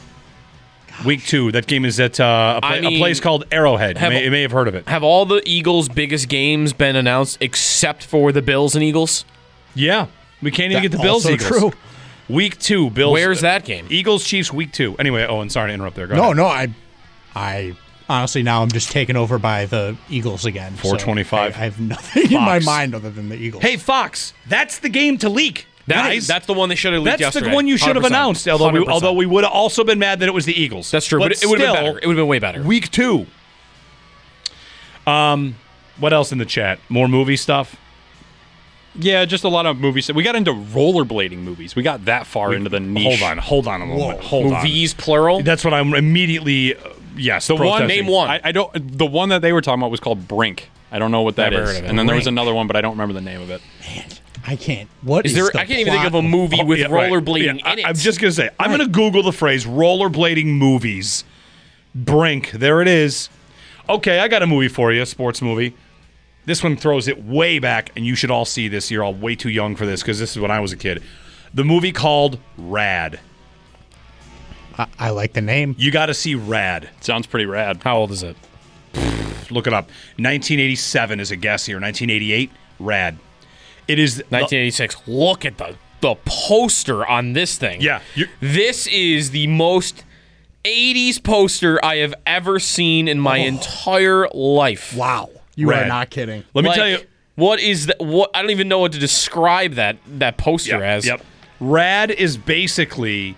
Week two. That game is at uh, a, pla-
I mean,
a place called Arrowhead. You
have-
may, you may have heard of it.
Have all the Eagles' biggest games been announced except for the Bills and Eagles?
Yeah. We can't even
That
get the Bills
also
Eagles.
true.
Week two, Bills.
Where's that game?
Eagles, Chiefs, week two. Anyway, Owen, sorry to interrupt there. Go
no,
ahead.
no, I, I honestly now I'm just taken over by the Eagles again.
four twenty-five.
So I, I have nothing in my mind other than the Eagles.
Hey, Fox, that's the game to leak.
That
guys.
is, that's the one they should have leaked
That's
yesterday.
the one you should have
one hundred percent.
announced. Although we,
one hundred percent.
although we would have also been mad that it was the Eagles.
That's true, but, it, it would have been better. It would have been way better.
Week two. Um, what else in the chat? More movie stuff.
Yeah, just a lot of movies. We got into rollerblading movies. We got that far
We-
into the niche.
Hold on, hold on a moment. Hold on.
Movies plural.
That's what I'm immediately. Uh, yes,
The one
protesting.
name one.
I, I don't. The one that they were talking about was called Brink. I don't know what that
Never
is.
heard of it.
And then there was
Brink.
another one, but I don't remember the name of it.
I can't. What
Is
is
there?
the
I can't even think
plot
of a movie with
Yeah, right.
rollerblading
Yeah,
in it.
I, I'm just gonna say. I'm gonna Google the phrase rollerblading movies. Brink. There it is. Okay, I got a movie for you. A sports movie. This one throws it way back, and you should all see this. You're all way too young for this because this is when I was a kid. The movie called Rad.
I, I like the name.
You got to see Rad.
Sounds pretty rad.
How old is it?
Look it up. nineteen eighty-seven is a guess here. nineteen eighty-eight. Rad. It is
nineteen eighty-six. Look at the the poster on this thing.
Yeah, you're-
this is the most eighties poster I have ever seen in my
Oh.
entire life.
Wow, you
Rad.
are not kidding.
Let me
Like,
tell you.
what is that? What I don't even know what to describe that that poster
Yep,
as.
Yep. Rad is basically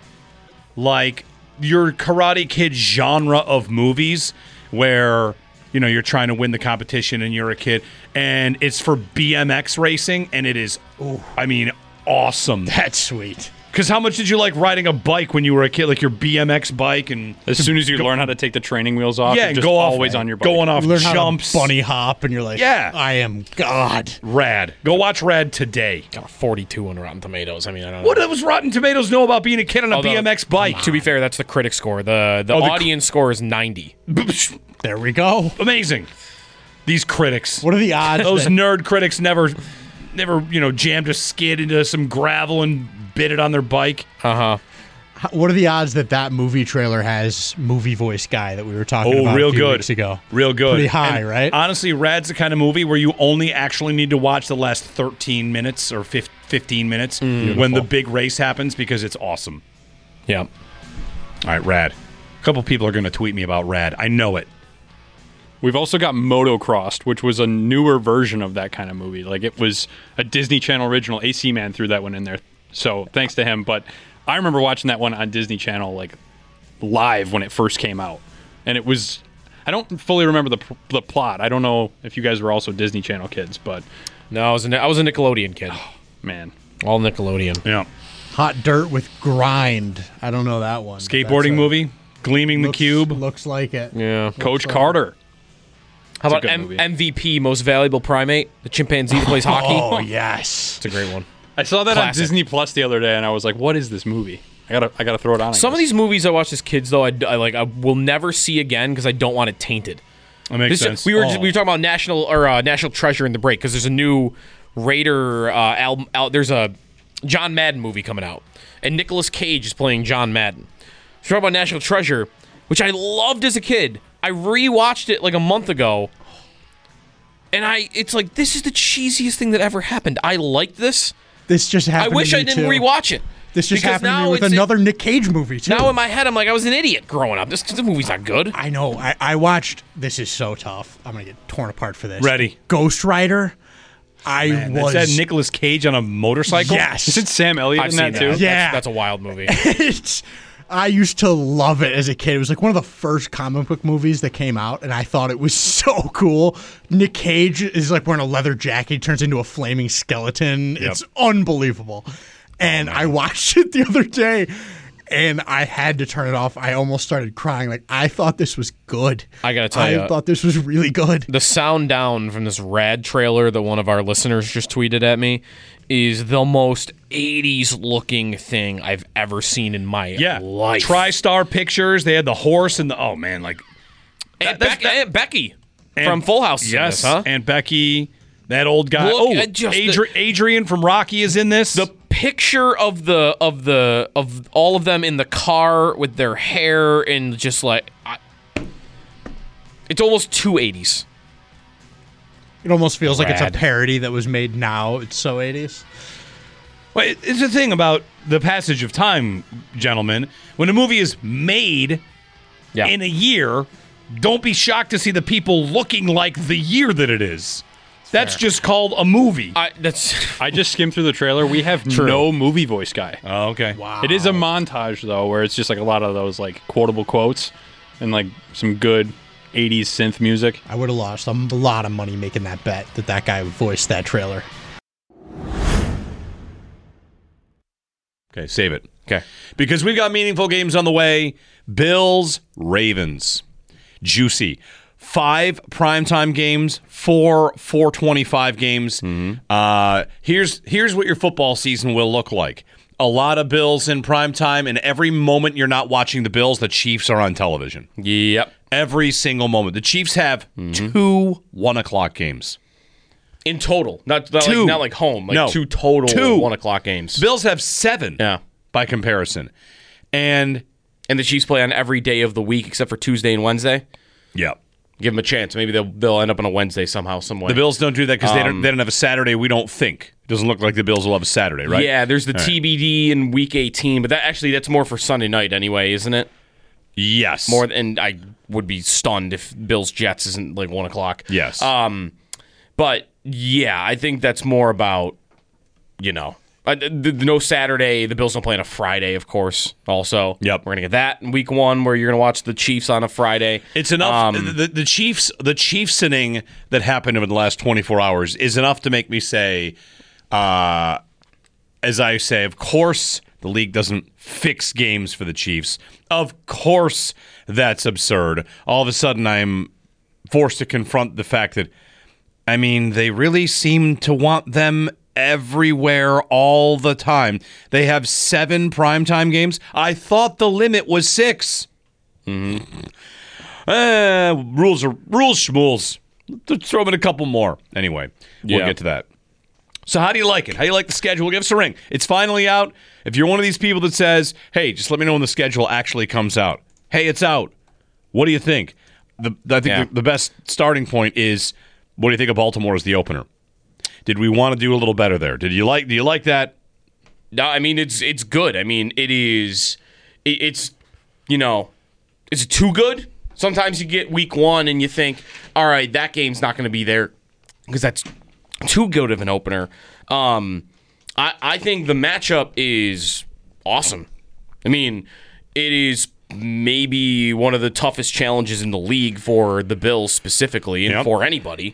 like your Karate Kid genre of movies where, you know, you're trying to win the competition and you're a kid, and it's for B M X racing, and it is, I mean, awesome.
That's sweet.
Because how much did you like riding a bike when you were a kid, like your B M X bike? And
As soon as you learn how to take the training wheels off,
yeah,
you're
and
just
go off,
always on your bike.
going off
You learn
jumps,
how to bunny hop, and you're like,
Yeah.
I am God.
Rad. Go watch Rad today.
Got a forty-two on Rotten Tomatoes. I mean, I don't know.
What does Rotten Tomatoes know about being a kid on a
Although,
B M X bike?
To be fair, that's the critic score. The the
Oh, the cr-
audience score is ninety.
There we go.
Amazing. These critics.
What are the odds?
Those
that-
nerd critics never, never, you know, jammed a skid into some gravel and bit it on their bike.
Uh huh.
How- What are the odds that that movie trailer has movie voice guy that we were talking
Oh,
about
real
a few
good.
weeks ago?
Real good.
Pretty high,
And
right?
Honestly, Rad's the kind of movie where you only actually need to watch the last thirteen minutes or fif- fifteen minutes when the big race happens because it's awesome.
Yeah.
All right, Rad. A couple people are going to tweet me about Rad. I know it.
We've also got Motocrossed, which was a newer version of that kind of movie. Like, it was a Disney Channel original. A C Man threw that one in there. So thanks to him. But I remember watching that one on Disney Channel, like, live when it first came out. And it was... I don't fully remember the the plot. I don't know if you guys were also Disney Channel kids, but...
No, I was a, I was a Nickelodeon kid.
Man.
All Nickelodeon.
Yeah.
Hot Dirt with Grind. I don't know that one.
Skateboarding
That's a-
movie. Gleaming
looks-
the Cube.
Looks like it.
Yeah.
Coach
like-
Carter.
How
It's a
about
good
M-
movie.
M V P, Most Valuable Primate? The chimpanzee that plays hockey?
Oh, yes.
It's a great one.
I saw that on
Classic.
Disney Plus the other day, and I was like, what is this movie? I gotta, I gotta throw it on. I
Some of
guess.
these movies I watched as kids, though, I, I like I will never see again because I don't want it tainted.
That makes
This-
sense.
We were
Oh.
just, we were talking about National or uh, National Treasure in the break because there's a new Raider uh, album out. There's a John Madden movie coming out, and Nicolas Cage is playing John Madden. So talking about National Treasure, which I loved as a kid. I rewatched it like a month ago, and I it's like this is the cheesiest thing that ever happened. I liked this.
This just
I
happened.
wish
to me
I didn't
too.
rewatch it.
This just
because
happened to
now
me with
it's-
another Nick Cage movie too.
Now in my head, I'm like I was an idiot growing up. This, this movie's not good.
I know. I, I watched. This is so tough. I'm gonna get torn apart for this.
Ready.
Ghost Rider. I
Man,
was.
Is that Nicolas Cage on a motorcycle?
Yes.
Isn't Sam Elliott
I've
in
seen
that,
that.
too?
That's,
Yeah.
that's a wild movie.
it's, I used to love it as a kid. It was like one of the first comic book movies that came out, and I thought it was so cool. Nick Cage is like wearing a leather jacket, he turns into a flaming skeleton. It's unbelievable. And I watched it the other day, and I had to turn it off. I almost started crying. Like, I thought this was good.
I gotta tell
I
you,
thought this was really good.
the sound down from this Rad trailer that one of our listeners just tweeted at me is the most eighties looking thing I've ever seen in my
Yeah.
life.
TriStar Pictures. They had the horse and the. Oh, man. Like.
Aunt,
that's-
Beck- Aunt Becky
And-
from Full House. is in
Yes.
this, huh?
And Becky. That old guy.
Look
oh,
at just the-
Adri- Adrian from Rocky is in this.
The picture of the of the of all of them in the car with their hair and just like I, it's almost two eighties.
It almost feels like it's a
Rad.
parody that was made now. It's so eighties.
Well, it- it's the thing about the passage of time, gentlemen. When a movie is made
Yeah.
in a year, don't be shocked to see the people looking like the year that it is. That's just called a movie.
I, that's
I just skimmed through the trailer. We have no movie voice guy.
Oh, okay.
Wow.
It is a montage though, where it's just like a lot of those like quotable quotes and like some good eighties synth music.
I would have lost a lot of money making that bet that that guy voiced that trailer.
Okay, save it.
okay.
Because we've got meaningful games on the way. Bills, Ravens. Juicy. Five primetime games, four four twenty-five games. Uh, here's here's what your football season will look like. A lot of Bills in primetime, and every moment you're not watching the Bills, the Chiefs are on television.
Yep.
Every single moment. The Chiefs have two one o'clock games.
In total, not not,
Two.
Like, not like home, like
No.
two total
Two.
one o'clock games.
Bills have seven.
Yeah.
By comparison, and
and the Chiefs play on every day of the week except for Tuesday and Wednesday.
yeah.
Give them a chance. Maybe they'll they'll end up on a Wednesday somehow, some way.
The Bills don't do that because they don't
Um,
they don't have a Saturday. We don't think. It doesn't look like the Bills will have a Saturday, right?
Yeah, there's the
All right.
T B D in week eighteen, but that actually that's more for Sunday night anyway, isn't it?
Yes.
More, and I would be stunned if Bills Jets isn't like one o'clock.
Yes.
Um, but yeah, I think that's more about you know. Uh, the, the, no Saturday. The Bills don't play on a Friday, of course. Also,
yep,
we're gonna get that in week one, where you're gonna watch the Chiefs on a Friday.
It's enough.
Um,
the, the Chiefs, the Chiefs-ining that happened over the last twenty-four hours is enough to make me say, uh, as I say, of course the league doesn't fix games for the Chiefs. Of course that's absurd. All of a sudden, I'm forced to confront the fact that, I mean, they really seem to want them everywhere all the time. They have seven primetime games. I thought the limit was six. Mm-hmm. Uh, rules are rules schmools. Let's throw them in a couple more. Anyway, we'll
Yeah.
get to that. So how do you like it? How do you like the schedule? Give us a ring. It's finally out. If you're one of these people that says, hey, just let me know when the schedule actually comes out. Hey, it's out. What do you think? The, I think
Yeah.
the, the best starting point is, what do you think of Baltimore as the opener? Did we want to do a little better there? Did you like? Do you like that?
No, I mean it's it's good. I mean it is, it, it's you know, is it too good? Sometimes you get week one and you think, all right, that game's not going to be there because that's too good of an opener. Um, I I think the matchup is awesome. I mean, it is maybe one of the toughest challenges in the league for the Bills specifically, and
Yep.
for anybody.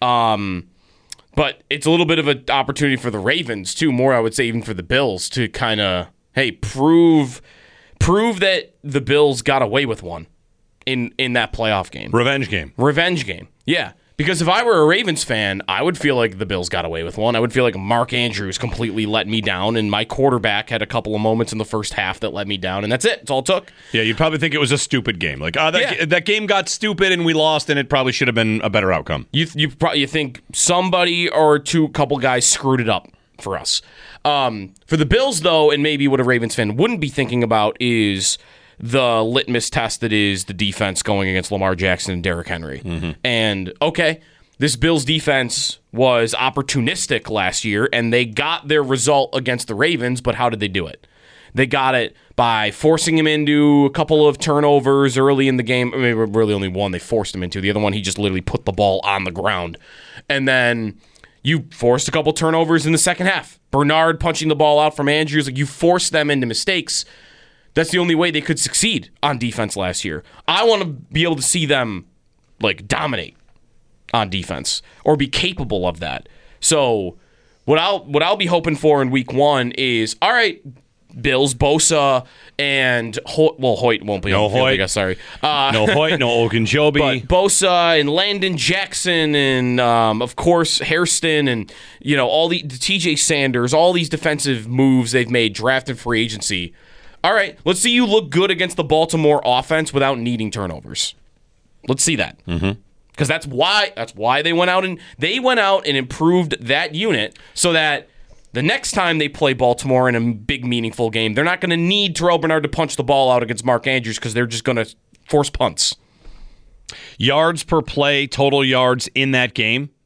Um, But it's a little bit of an opportunity for the Ravens, too, more I would say even for the Bills, to kind of, hey, prove prove that the Bills got away with one in, in that playoff game.
Revenge game.
Revenge game. Yeah. Because if I were a Ravens fan, I would feel like the Bills got away with one. I would feel like Mark Andrews completely let me down, and my quarterback had a couple of moments in the first half that let me down, and that's it. That's all it took.
Yeah, you'd probably think it was a stupid game. Like, oh, that,
Yeah.
that game got stupid and we lost, and it probably should have been a better outcome.
You you probably you think somebody or two couple guys screwed it up for us. Um, for the Bills, though, and maybe what a Ravens fan wouldn't be thinking about is the litmus test that is the defense going against Lamar Jackson and Derrick Henry. And okay, this Bills defense was opportunistic last year, and they got their result against the Ravens. But how did they do it? They got it by forcing him into a couple of turnovers early in the game. I mean, really only one they forced him into. The other one, he just literally put the ball on the ground. And then you forced a couple turnovers in the second half. Bernard punching the ball out from Andrews. Like, you forced them into mistakes. That's the only way they could succeed on defense last year. I want to be able to see them, like, dominate on defense or be capable of that. So what I'll what I'll be hoping for in week one is, all right, Bills, Bosa, and Hoyt. Well, Hoyt won't be
No
on the field, I
Hoyt.
guess, sorry. Uh,
No Hoyt, no Ogunjobi.
But Bosa and Landon Jackson and, um, of course, Hairston and, you know, all the, the T J Sanders, all these defensive moves they've made, drafted free agency. All right, let's see you look good against the Baltimore offense without needing turnovers. Let's see that.
Mm-hmm.
Because that's why that's why they went out and they went out and improved that unit so that the next time they play Baltimore in a big, meaningful game, they're not going to need Terrell Bernard to punch the ball out against Mark Andrews because they're just going to force punts.
Yards per play, total yards in that game.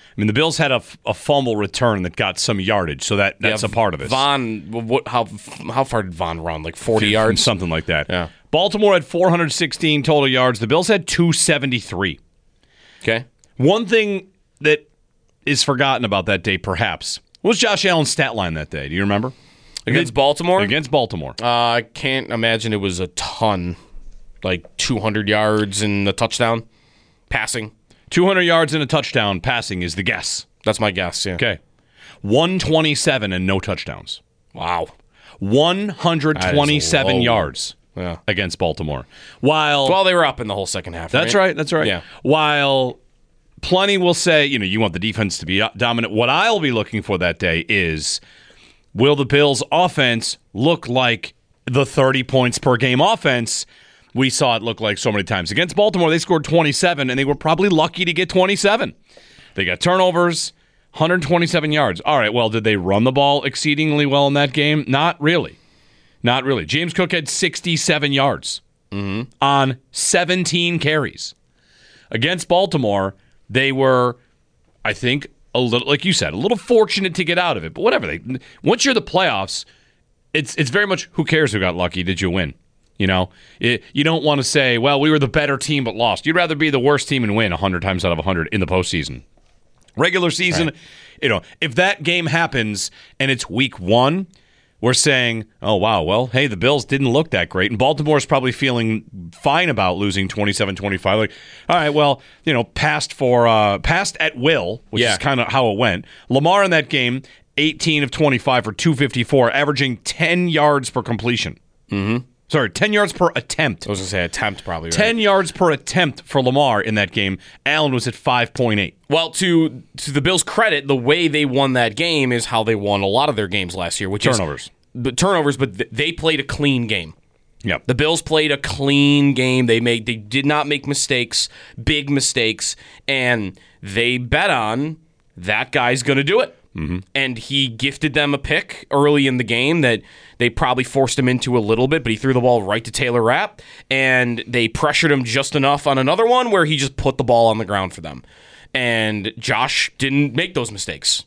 I mean, the Bills had a, a fumble return that got some yardage, so that that's
Yeah,
a part of it.
Von, what? How how far did Von run? Like forty yards,
something like that.
Yeah.
Baltimore had four hundred sixteen total yards. The Bills had two seventy-three.
Okay.
One thing that is forgotten about that day, perhaps, what was Josh Allen's stat line that day? Do you remember?
Against Baltimore?
Against Baltimore.
Uh, I can't imagine it was a ton, like two hundred yards and a touchdown passing.
two hundred yards and a touchdown passing is the guess.
That's my guess, yeah.
Okay. one twenty-seven and no touchdowns.
Wow.
one hundred twenty-seven
low.
yards
Yeah.
against Baltimore. While
Well, they were up in the whole second half.
That's right. That's right.
Yeah.
While plenty will say, you know, you want the defense to be dominant. What I'll be looking for that day is, will the Bills' offense look like the thirty points per game offense we saw it look like so many times? Against Baltimore, they scored twenty-seven, and they were probably lucky to get twenty-seven. They got turnovers, one hundred twenty-seven yards. All right, well, did they run the ball exceedingly well in that game? Not really. Not really. James Cook had sixty-seven yards
mm-hmm.
on seventeen carries. Against Baltimore, they were, I think, a little, like you said, a little fortunate to get out of it. But whatever. They, once you're the playoffs, it's it's very much, who cares who got lucky? Did you win? You know, it, you don't want to say, well, we were the better team but lost. You'd rather be the worst team and win one hundred times out of one hundred in the postseason. Regular season, right. You know, if that game happens and it's week one, we're saying, oh, wow, well, hey, the Bills didn't look that great. And Baltimore's probably feeling fine about losing twenty-seven twenty-five. Like, all right, well, you know, passed for uh, passed at will, which
yeah.
is kind of how it went. Lamar in that game, eighteen of twenty-five for two fifty-four, averaging ten yards per completion.
Mm-hmm.
Sorry, ten yards per attempt.
I was going to say attempt probably, right?
ten yards per attempt for Lamar in that game. Allen was at five point eight.
Well, to to the Bills' credit, the way they won that game is how they won a lot of their games last year, which
turnovers.
is the turnovers, but th- they played a clean game.
Yep.
The Bills played a clean game. They made they did not make mistakes, big mistakes, and they bet on that guy's going to do it.
Mm-hmm.
And he gifted them a pick early in the game that they probably forced him into a little bit, but he threw the ball right to Taylor Rapp, and they pressured him just enough on another one where he just put the ball on the ground for them. And Josh didn't make those mistakes.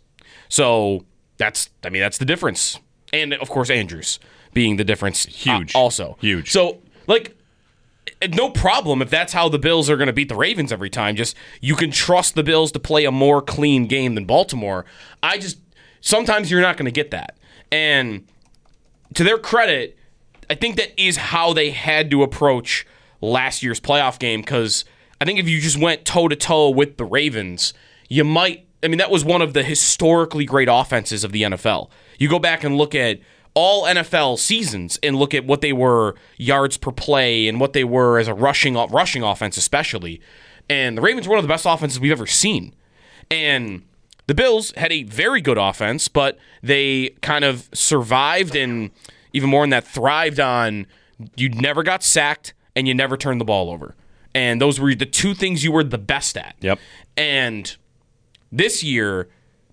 So that's, I mean, that's the difference. And, of course, Andrews being the difference.
Huge.
Uh, also.
Huge.
So, like, no problem if that's how the Bills are going to beat the Ravens every time. Just you can trust the Bills to play a more clean game than Baltimore. I just sometimes you're not going to get that. And to their credit, I think that is how they had to approach last year's playoff game, because I think if you just went toe-to-toe with the Ravens, you might – I mean, that was one of the historically great offenses of the N F L. You go back and look at all N F L seasons and look at what they were yards per play and what they were as a rushing rushing offense especially. And the Ravens were one of the best offenses we've ever seen. And the Bills had a very good offense, but they kind of survived and even more than that, thrived on you never got sacked and you never turned the ball over. And those were the two things you were the best at.
Yep.
And this year,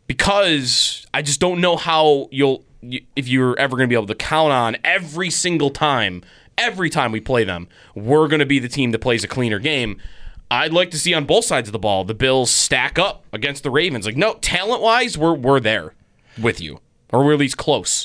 because I just don't know how you'll if you're ever going to be able to count on every single time, every time we play them, we're going to be the team that plays a cleaner game. I'd like to see on both sides of the ball the Bills stack up against the Ravens. Like, no, talent-wise, we're we're there with you, or we're at least close.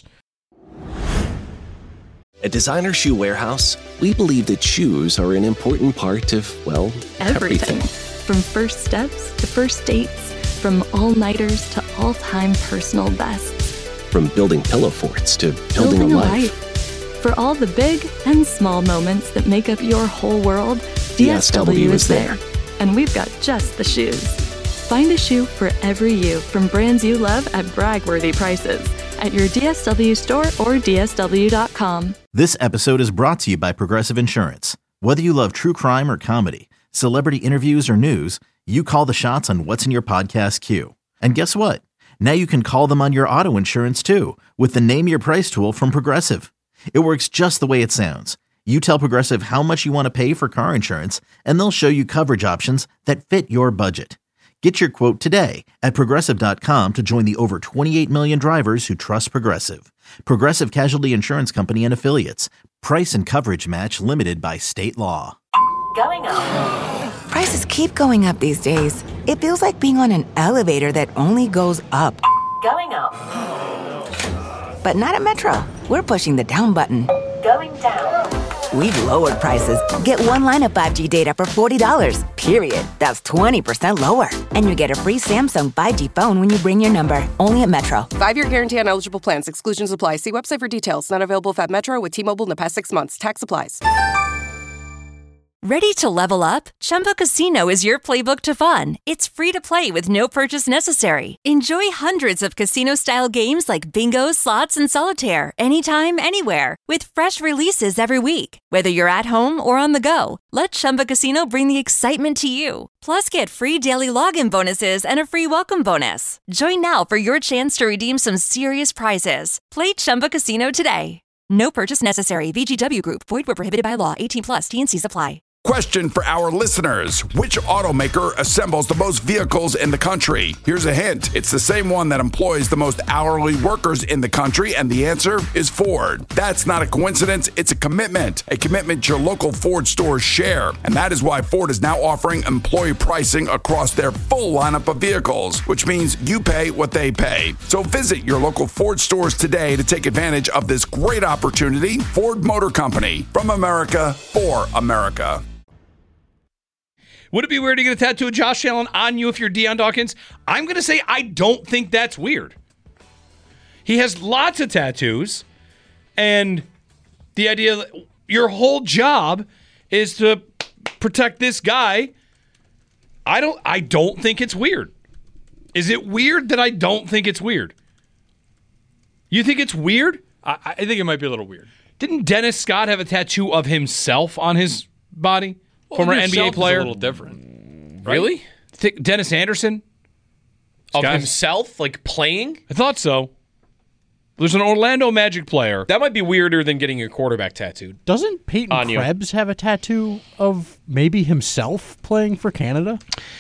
At Designer Shoe Warehouse, we believe that shoes are an important part of, well,
Everything.
everything.
From first steps to first dates, from all-nighters to all-time personal bests.
From building pillow forts to building,
Building
a
a
life.
life. For all the big and small moments that make up your whole world, D S W is there. And we've got just the shoes. Find a shoe for every you from brands you love at brag-worthy prices at your D S W store or D S W dot com.
This episode is brought to you by Progressive Insurance. Whether you love true crime or comedy, celebrity interviews or news, you call the shots on what's in your podcast queue. And guess what? Now you can call them on your auto insurance too with the Name Your Price tool from Progressive. It works just the way it sounds. You tell Progressive how much you want to pay for car insurance, and they'll show you coverage options that fit your budget. Get your quote today at Progressive dot com to join the over twenty-eight million drivers who trust Progressive. Progressive Casualty Insurance Company and Affiliates. Price and coverage match limited by state law.
Going up.
Prices keep going up these days. It feels like being on an elevator that only goes up.
Going up.
But not at Metro. We're pushing the down button.
Going down.
We've lowered prices. Get one line of five G data for forty dollars, period. That's twenty percent lower. And you get a free Samsung five G phone when you bring your number. Only at Metro.
Five-year guarantee on eligible plans. Exclusions apply. See website for details. Not available if at Metro with T-Mobile in the past six months. Tax applies.
Ready to level up? Chumba Casino is your playbook to fun. It's free to play with no purchase necessary. Enjoy hundreds of casino-style games like bingo, slots, and solitaire anytime, anywhere with fresh releases every week. Whether you're at home or on the go, let Chumba Casino bring the excitement to you. Plus, get free daily login bonuses and a free welcome bonus. Join now for your chance to redeem some serious prizes. Play Chumba Casino today. No purchase necessary. V G W Group. Void where prohibited by law. eighteen plus. T and C's apply.
Question for our listeners. Which automaker assembles the most vehicles in the country? Here's a hint. It's the same one that employs the most hourly workers in the country, and the answer is Ford. That's not a coincidence. It's a commitment. A commitment your local Ford stores share. And that is why Ford is now offering employee pricing across their full lineup of vehicles, which means you pay what they pay. So visit your local Ford stores today to take advantage of this great opportunity. Ford Motor Company. From America, for America.
Would it be weird to get a tattoo of Josh Allen on you if you're Deion Dawkins? I'm going to say I don't think that's weird. He has lots of tattoos, and the idea that your whole job is to protect this guy, I don't I don't think it's weird. Is it weird that I don't think it's weird? You think it's weird?
I, I think it might be a little weird.
Didn't Dennis Scott have a tattoo of himself on his body?
Well,
Former N B A player?
Is a little different.
Right? Really? Think Dennis Anderson?
Of
Guys-
himself, like playing?
I thought so. There's an Orlando Magic player.
That might be weirder than getting your quarterback tattooed.
Doesn't Peyton
On you.
Krebs have a tattoo of maybe himself playing for Canada?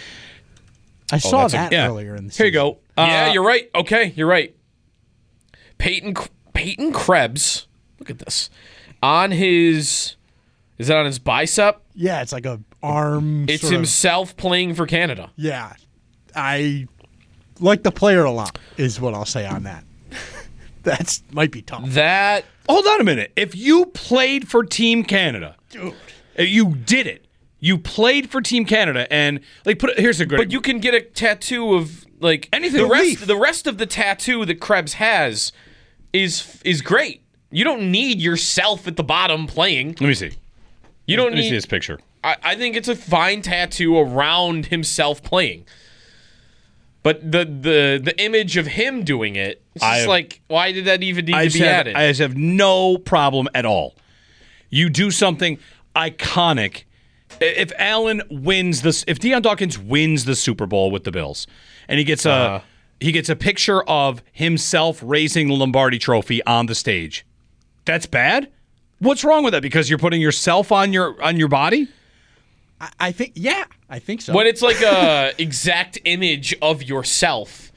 I saw
that's a-
that
yeah.
earlier in the
Here
season.
you go.
yeah,
Uh,
you're right. Okay, you're right. Peyton Peyton Krebs. Look at this. On his, is it on his bicep?
Yeah, it's like a arm.
It's
sort of-
himself playing for Canada.
Yeah, I like the player a lot. Is what I'll say on that. That's might be tough.
That
Hold on a minute. If you played for Team Canada,
Dude.
if you did it. You played for Team Canada, and like put it, here's a good.
But you can get a tattoo of like
Anything.
The
The
rest,
leaf.
the rest of the tattoo that Krebs has is is great. You don't need yourself at the bottom playing.
Let me see.
You don't
Let me
need
see this picture.
I, I think it's a fine tattoo around himself playing. But the the the image of him doing it, it's
I
just
have-
like, why did that even need
I
to
just
be
have,
added?
I just have no problem at all. You do something iconic. If Allen wins this, if Deion Dawkins wins the Super Bowl with the Bills, and he gets a
Uh-huh.
he gets a picture of himself raising the Lombardi Trophy on the stage, that's bad. What's wrong with that? Because you're putting yourself on your on your body.
I, I think. Yeah, I think so.
when it's like a exact image of yourself,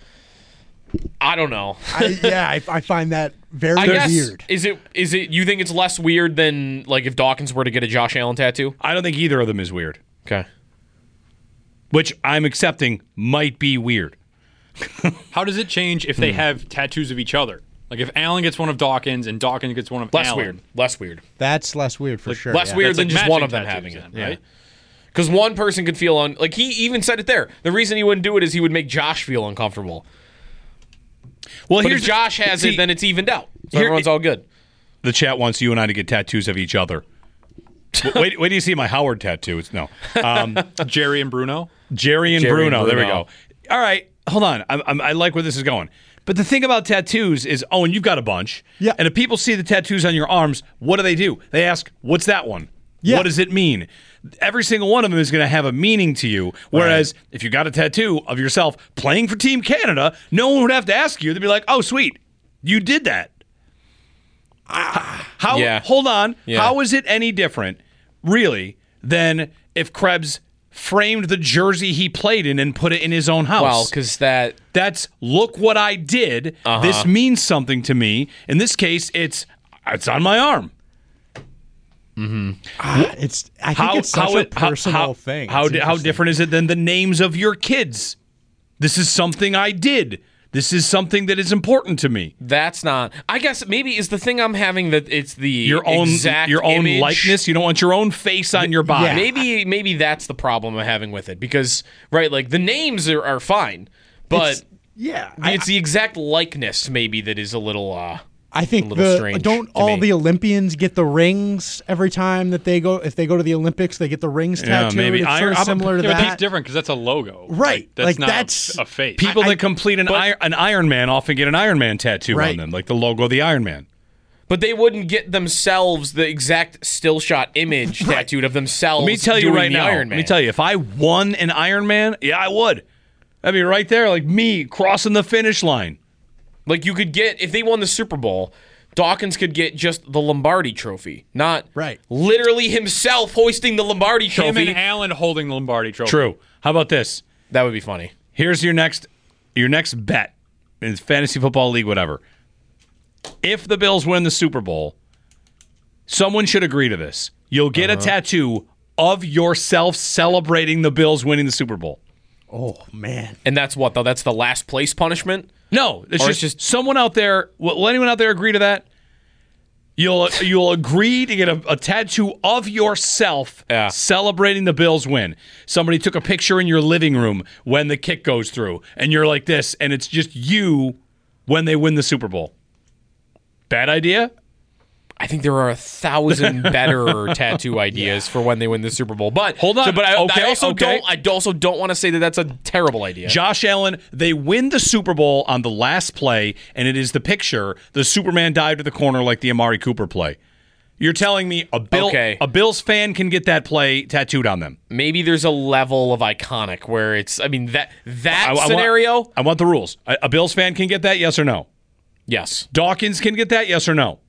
I don't know.
I, yeah, I, I find that very
I guess,
weird.
Is it? Is it? You think it's less weird than like if Dawkins were to get a Josh Allen tattoo?
I don't think either of them is weird.
Okay.
Which I'm accepting might be weird.
How does it change if they have tattoos of each other? Like if Allen gets one of Dawkins and Dawkins gets one of
Less
Allen.
weird. Less weird.
That's less weird for sure.
Less
yeah.
weird
That's
than
like
just one of
matching
them having
tattoos
it,
then,
right?
right?
Because one person could feel un like he even said it there. The reason he wouldn't do it is he would make Josh feel uncomfortable.
Well,
But
here's
if Josh has
see,
it, then it's evened out. So
here-
everyone's all good.
The chat wants you and I to get tattoos of each other. W- wait, wait till you see my Howard tattoo. It's no. Um,
Jerry and Bruno.
Jerry and
Jerry and
Bruno. There we
Bruno.
go. All right, hold on. I'm, I'm, I like where this is going. But the thing about tattoos is, oh, and you've got a bunch.
Yeah.
And if people see the tattoos on your arms, what do they do? They ask, "What's that one?
Yeah.
What does it mean?" Every single one of them is going to have a meaning to you. Whereas if you got a tattoo of yourself playing for Team Canada, no one would have to ask you. They'd be like, "Oh, sweet, you did that." How?
Yeah.
Hold on.
Yeah.
How is it any different, really, than if Krebs framed the jersey he played in and put it in his own house?
Well, because that
That's look what I did.
Uh-huh.
This means something to me. In this case, it's it's on my arm.
Mm-hmm.
Ah, it's. I think it's such a personal
how,
thing.
How,
It's
di- how
interesting.
different is it than the names of your kids? This is something I did. This is something that is important to me.
That's not. I guess maybe is the thing I'm having that it's the
Your own
exact
your own
image.
likeness. You don't want your own face on your body.
Maybe maybe that's the problem I'm having with it because right, like the names are, are fine, but
It's- yeah,
it's the exact likeness maybe that is a little. Uh,
I think
a little
the
strange
don't
to
all
me.
the Olympians get the rings every time that they go? If they go to the Olympics, they get the rings
Yeah,
tattooed.
maybe.
It's
Iron-
sort of
I'm-
similar to
Yeah, but
that.
that's different because that's a logo.
Right.
That's
Like,
not
that's-
a, a face.
People
I-
that complete an, ir- an Iron Man often get an Iron Man tattoo on
Right.
them, like the logo of the Iron Man.
But they wouldn't get themselves the exact still shot image tattooed of themselves.
Let me tell you
doing
right
the
now.
Iron Man.
Let me tell you, if I won an Iron Man, yeah, I would. That'd be right there, like me crossing the finish line.
Like you could get if they won the Super Bowl, Dawkins could get just the Lombardi Trophy, not
right.
literally himself hoisting the Lombardi
Him
Trophy.
and Allen holding the Lombardi Trophy.
True. How about this?
That would be funny.
Here's your next your next bet in fantasy football league, whatever. If the Bills win the Super Bowl, someone should agree to this. You'll get
Uh-huh.
a tattoo of yourself celebrating the Bills winning the Super Bowl.
Oh man!
And that's what though? That's the last place punishment.
No, it's
Or
just,
it's just-
someone out there. Will, will anyone out there agree to that? You'll you'll agree to get a, a tattoo of yourself
Yeah.
celebrating the Bills win. Somebody took a picture in your living room when the kick goes through, and you're like this, and it's just you when they win the Super Bowl. Bad idea?
I think there are a thousand better tattoo ideas for when they win the Super Bowl. But
Hold on.
so- but I,
Okay,
I also
okay.
don't. I also don't want to say that that's a terrible idea.
Josh Allen, they win the Super Bowl on the last play, and it is the picture, the Superman dive to the corner like the Amari Cooper play. You're telling me a Bill,
Okay.
a Bills fan can get that play tattooed on them?
Maybe there's a level of iconic where it's. I mean that that
I- I want-
scenario.
I want the rules. A, a Bills fan can get that, yes or no?
Yes.
Dawkins can get that, yes or no?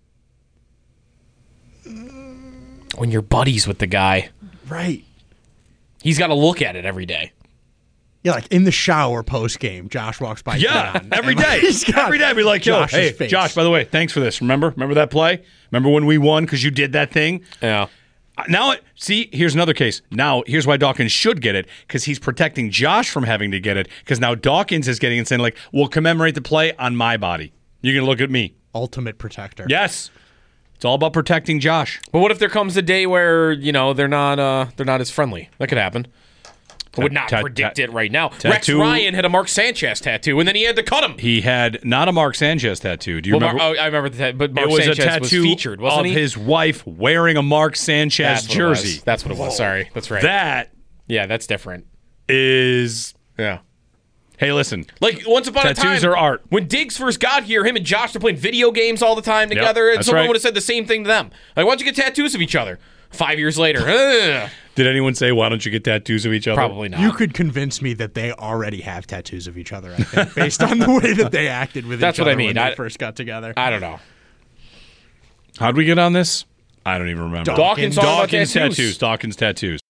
When you're buddies with the guy,
Right.
he's got to look at it every day.
Yeah, like in the shower post game, Josh walks by.
Yeah,
John,
every
and, like,
day.
he's got
Every day, I'd be like, yo,
Josh's
hey,
face.
Josh, by the way, thanks for this. Remember? Remember that play? Remember when we won because you did that thing?
Yeah.
Uh, Now, see, here's another case. Now, here's why Dawkins should get it, because he's protecting Josh from having to get it, because now Dawkins is getting it and saying, like, we'll commemorate the play on my body. You're going to look at me.
Ultimate protector.
Yes. It's all about protecting Josh.
But what if there comes a day where you know they're not uh, they're not as friendly? That could happen. I would not
Ta-
predict
ta-
it right now. Rex
tattoo-
Ryan had a Mark Sanchez tattoo, and then he had to cut him.
He had not a Mark Sanchez tattoo. Do you
Well,
remember?
Mar- oh, I remember the ta- but Mark
it was
Sanchez
a tattoo
was featured, wasn't
of
he?
his wife wearing a Mark Sanchez
That's what it was.
jersey.
That's what it was. Sorry, that's right.
That
yeah, that's different.
is.
Yeah.
Hey, listen.
Like once upon
Tattoos
a time,
are art.
when Diggs first got here, him and Josh were playing video games all the time together, and
that's
someone
right.
would have said the same thing to them. Like, why don't you get tattoos of each other? Five years later, ugh.
Did anyone say, why don't you get tattoos of each other?
Probably not.
You could convince me that they already have tattoos of each other, I think, based on the way that they acted with
That's
each
what I
other
mean.
when they
I-
first got together.
I don't know.
How'd we get on this? I don't even remember.
Dawkins talking about
Dawkins
tattoos.
tattoos. Dawkins tattoos.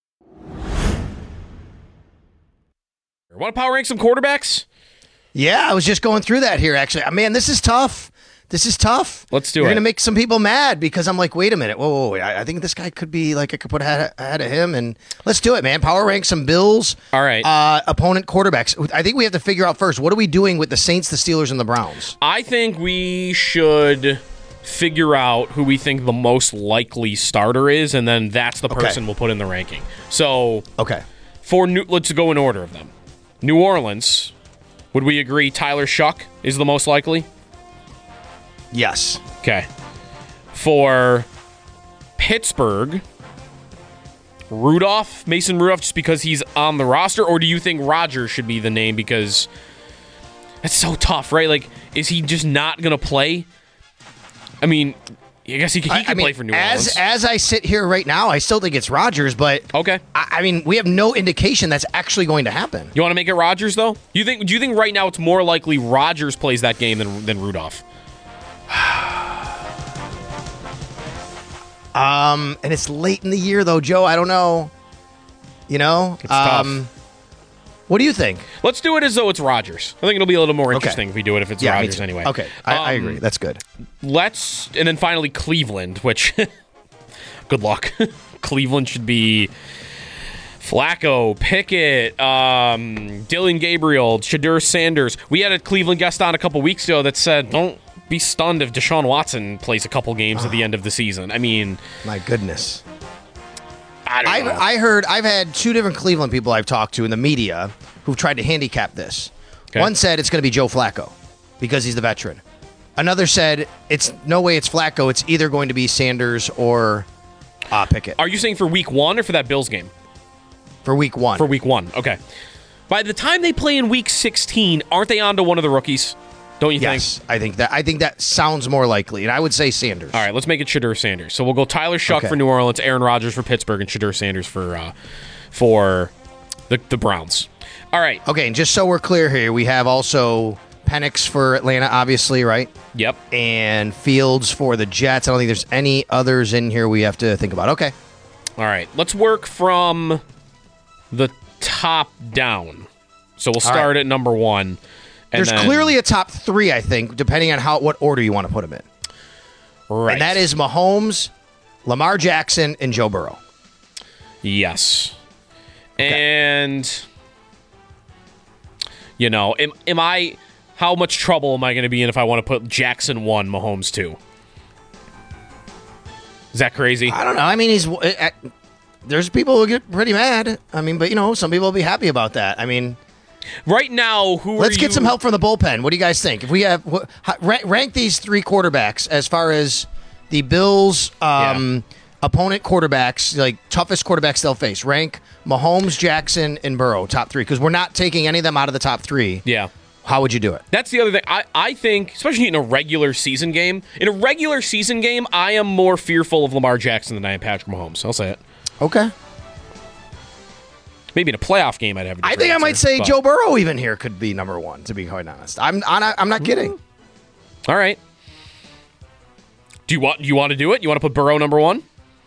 Want to power rank some quarterbacks?
Yeah, I was just going through that here, actually. Man, this is tough. This is tough.
Let's do
You're
it.
going to make some people mad because I'm like, wait a minute. Whoa, whoa, whoa. I, I think this guy could be like, I could put ahead, ahead of him. And let's do it, man. Power rank some Bills.
All right.
Uh, opponent quarterbacks. I think we have to figure out first, what are we doing with the Saints, the Steelers, and the Browns?
I think we should figure out who we think the most likely starter is, and then that's the
Okay.
person we'll put in the ranking. So,
okay,
for New, let's go in order of them. New Orleans, would we agree Tyler Shuck is the most likely?
Yes.
Okay. For Pittsburgh, Rudolph, Mason Rudolph, just because he's on the roster, or do you think Rodgers should be the name because that's so tough, right? Like, is he just not going to play? I mean, I guess he, he
I-
can
I mean,
play for New
as,
Orleans.
As I sit here right now, I still think it's Rodgers, but
okay.
I, I mean, we have no indication that's actually going to happen.
You want to make it Rodgers though? You think? Do you think right now it's more likely Rodgers plays that game than than Rudolph?
Um, and it's late in the year, though, Joe. I don't know. You know?
It's
um,
tough.
What do you think?
Let's do it as though it's Rodgers. I think it'll be a little more
Okay.
interesting if we do it if it's
Yeah, me
Rodgers
too.
anyway.
Okay, I, I
Um,
agree. That's good.
Let's and then finally Cleveland, which good luck. Cleveland should be Flacco, Pickett, um, Dylan Gabriel, Shadur Sanders. We had a Cleveland guest on a couple weeks ago that said, don't be stunned if Deshaun Watson plays a couple games oh. at the end of the season. I mean,
my goodness.
I don't
I've,
know.
I heard, I've had two different Cleveland people I've talked to in the media who've tried to handicap this. Okay. One said it's going to be Joe Flacco because he's the veteran. Another said it's no way it's Flacco. It's either going to be Sanders or uh, Pickett.
Are you saying for week one or for that Bills game?
For week one.
For week one, okay. By the time they play in week sixteen, aren't they on to one of the rookies? Don't you
yes,
think?
Yes, I think that. I think that sounds more likely, and I would say Sanders.
All right, let's make it Shadur Sanders. So we'll go Tyler Shuck
okay.
for New Orleans, Aaron Rodgers for Pittsburgh, and Shadur Sanders for uh, for the the Browns. All right.
Okay, and just so we're clear here, we have also Penix for Atlanta, obviously, right?
Yep.
And Fields for the Jets. I don't think there's any others in here we have to think about. Okay.
All right, let's work from the top down. So we'll start right. at number one. And
There's
then,
clearly a top three, I think, depending on how what order you want to put them in.
Right.
And that is Mahomes, Lamar Jackson, and Joe Burrow.
Yes. Okay. And, you know, am, am I, how much trouble am I going to be in if I want to put Jackson one, Mahomes two? Is that crazy?
I don't know. I mean, he's, uh, there's people who get pretty mad. I mean, but, you know, some people will be happy about that. I mean,
right now, who
Let's
are
get
you...
some help from the bullpen. What do you guys think? If we have wh- rank, rank these three quarterbacks as far as the Bills' um, yeah. opponent quarterbacks, like toughest quarterbacks they'll face. Rank Mahomes, Jackson, and Burrow, top three, because we're not taking any of them out of the top three.
Yeah.
How would you do it?
That's the other thing. I, I think, especially in a regular season game, in a regular season game, I am more fearful of Lamar Jackson than I am Patrick Mahomes. I'll say it.
Okay.
Maybe in a playoff game, I'd have. A
I think
answer,
I might say
but.
Joe Burrow even here could be number one. To be quite honest, I'm I'm not, I'm not kidding.
All right. Do you want you want to do it? You want to put Burrow number one?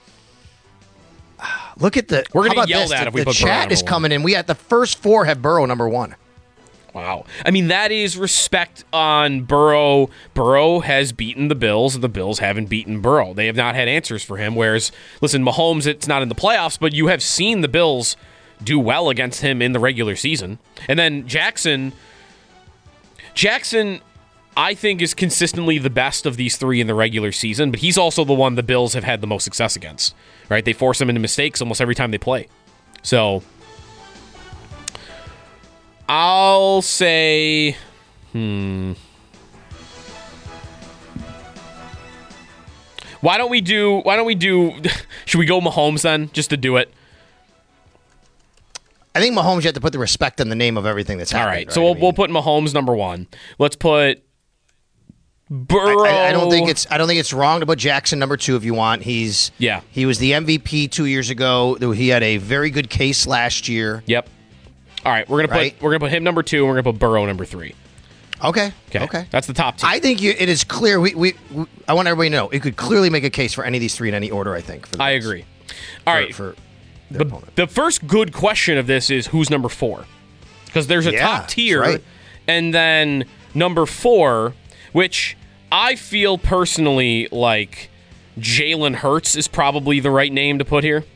Look at the.
We're gonna
how
get yelled
this?
at
the,
if we
the
put Burrow
chat
number
is
one.
coming in. We at the first four have Burrow number one.
Wow. I mean, that is respect on Burrow. Burrow has beaten the Bills, and the Bills haven't beaten Burrow. They have not had answers for him, whereas, listen, Mahomes, it's not in the playoffs, but you have seen the Bills do well against him in the regular season. And then Jackson, Jackson, I think, is consistently the best of these three in the regular season, but he's also the one the Bills have had the most success against, right? They force him into mistakes almost every time they play. So I'll say, hmm. Why don't we do, why don't we do, should we go Mahomes then, just to do it?
I think Mahomes, you have to put the respect in the name of everything that's happening.
All right,
right?
so we'll,
I mean,
we'll put Mahomes number one. Let's put Burrow.
I, I, I don't think it's I don't think it's wrong to put Jackson number two if you want. He's
yeah.
He was the M V P two years ago. He had a very good case last year.
Yep. All right, we're gonna
right?
put we're gonna put him number two, and we're gonna put Burrow number three.
Okay.
Okay.
Okay.
That's the top two.
I think you, it is clear. We, we we I want everybody to know it could clearly make a case for any of these three in any order. I think. For the
I
Bills.
agree. All
for,
right.
For
the, the first good question of this is who's number four, because there's a
Yeah,
top
that's
tier,
right.
and then number four, which I feel personally like Jalen Hurts is probably the right name to put here.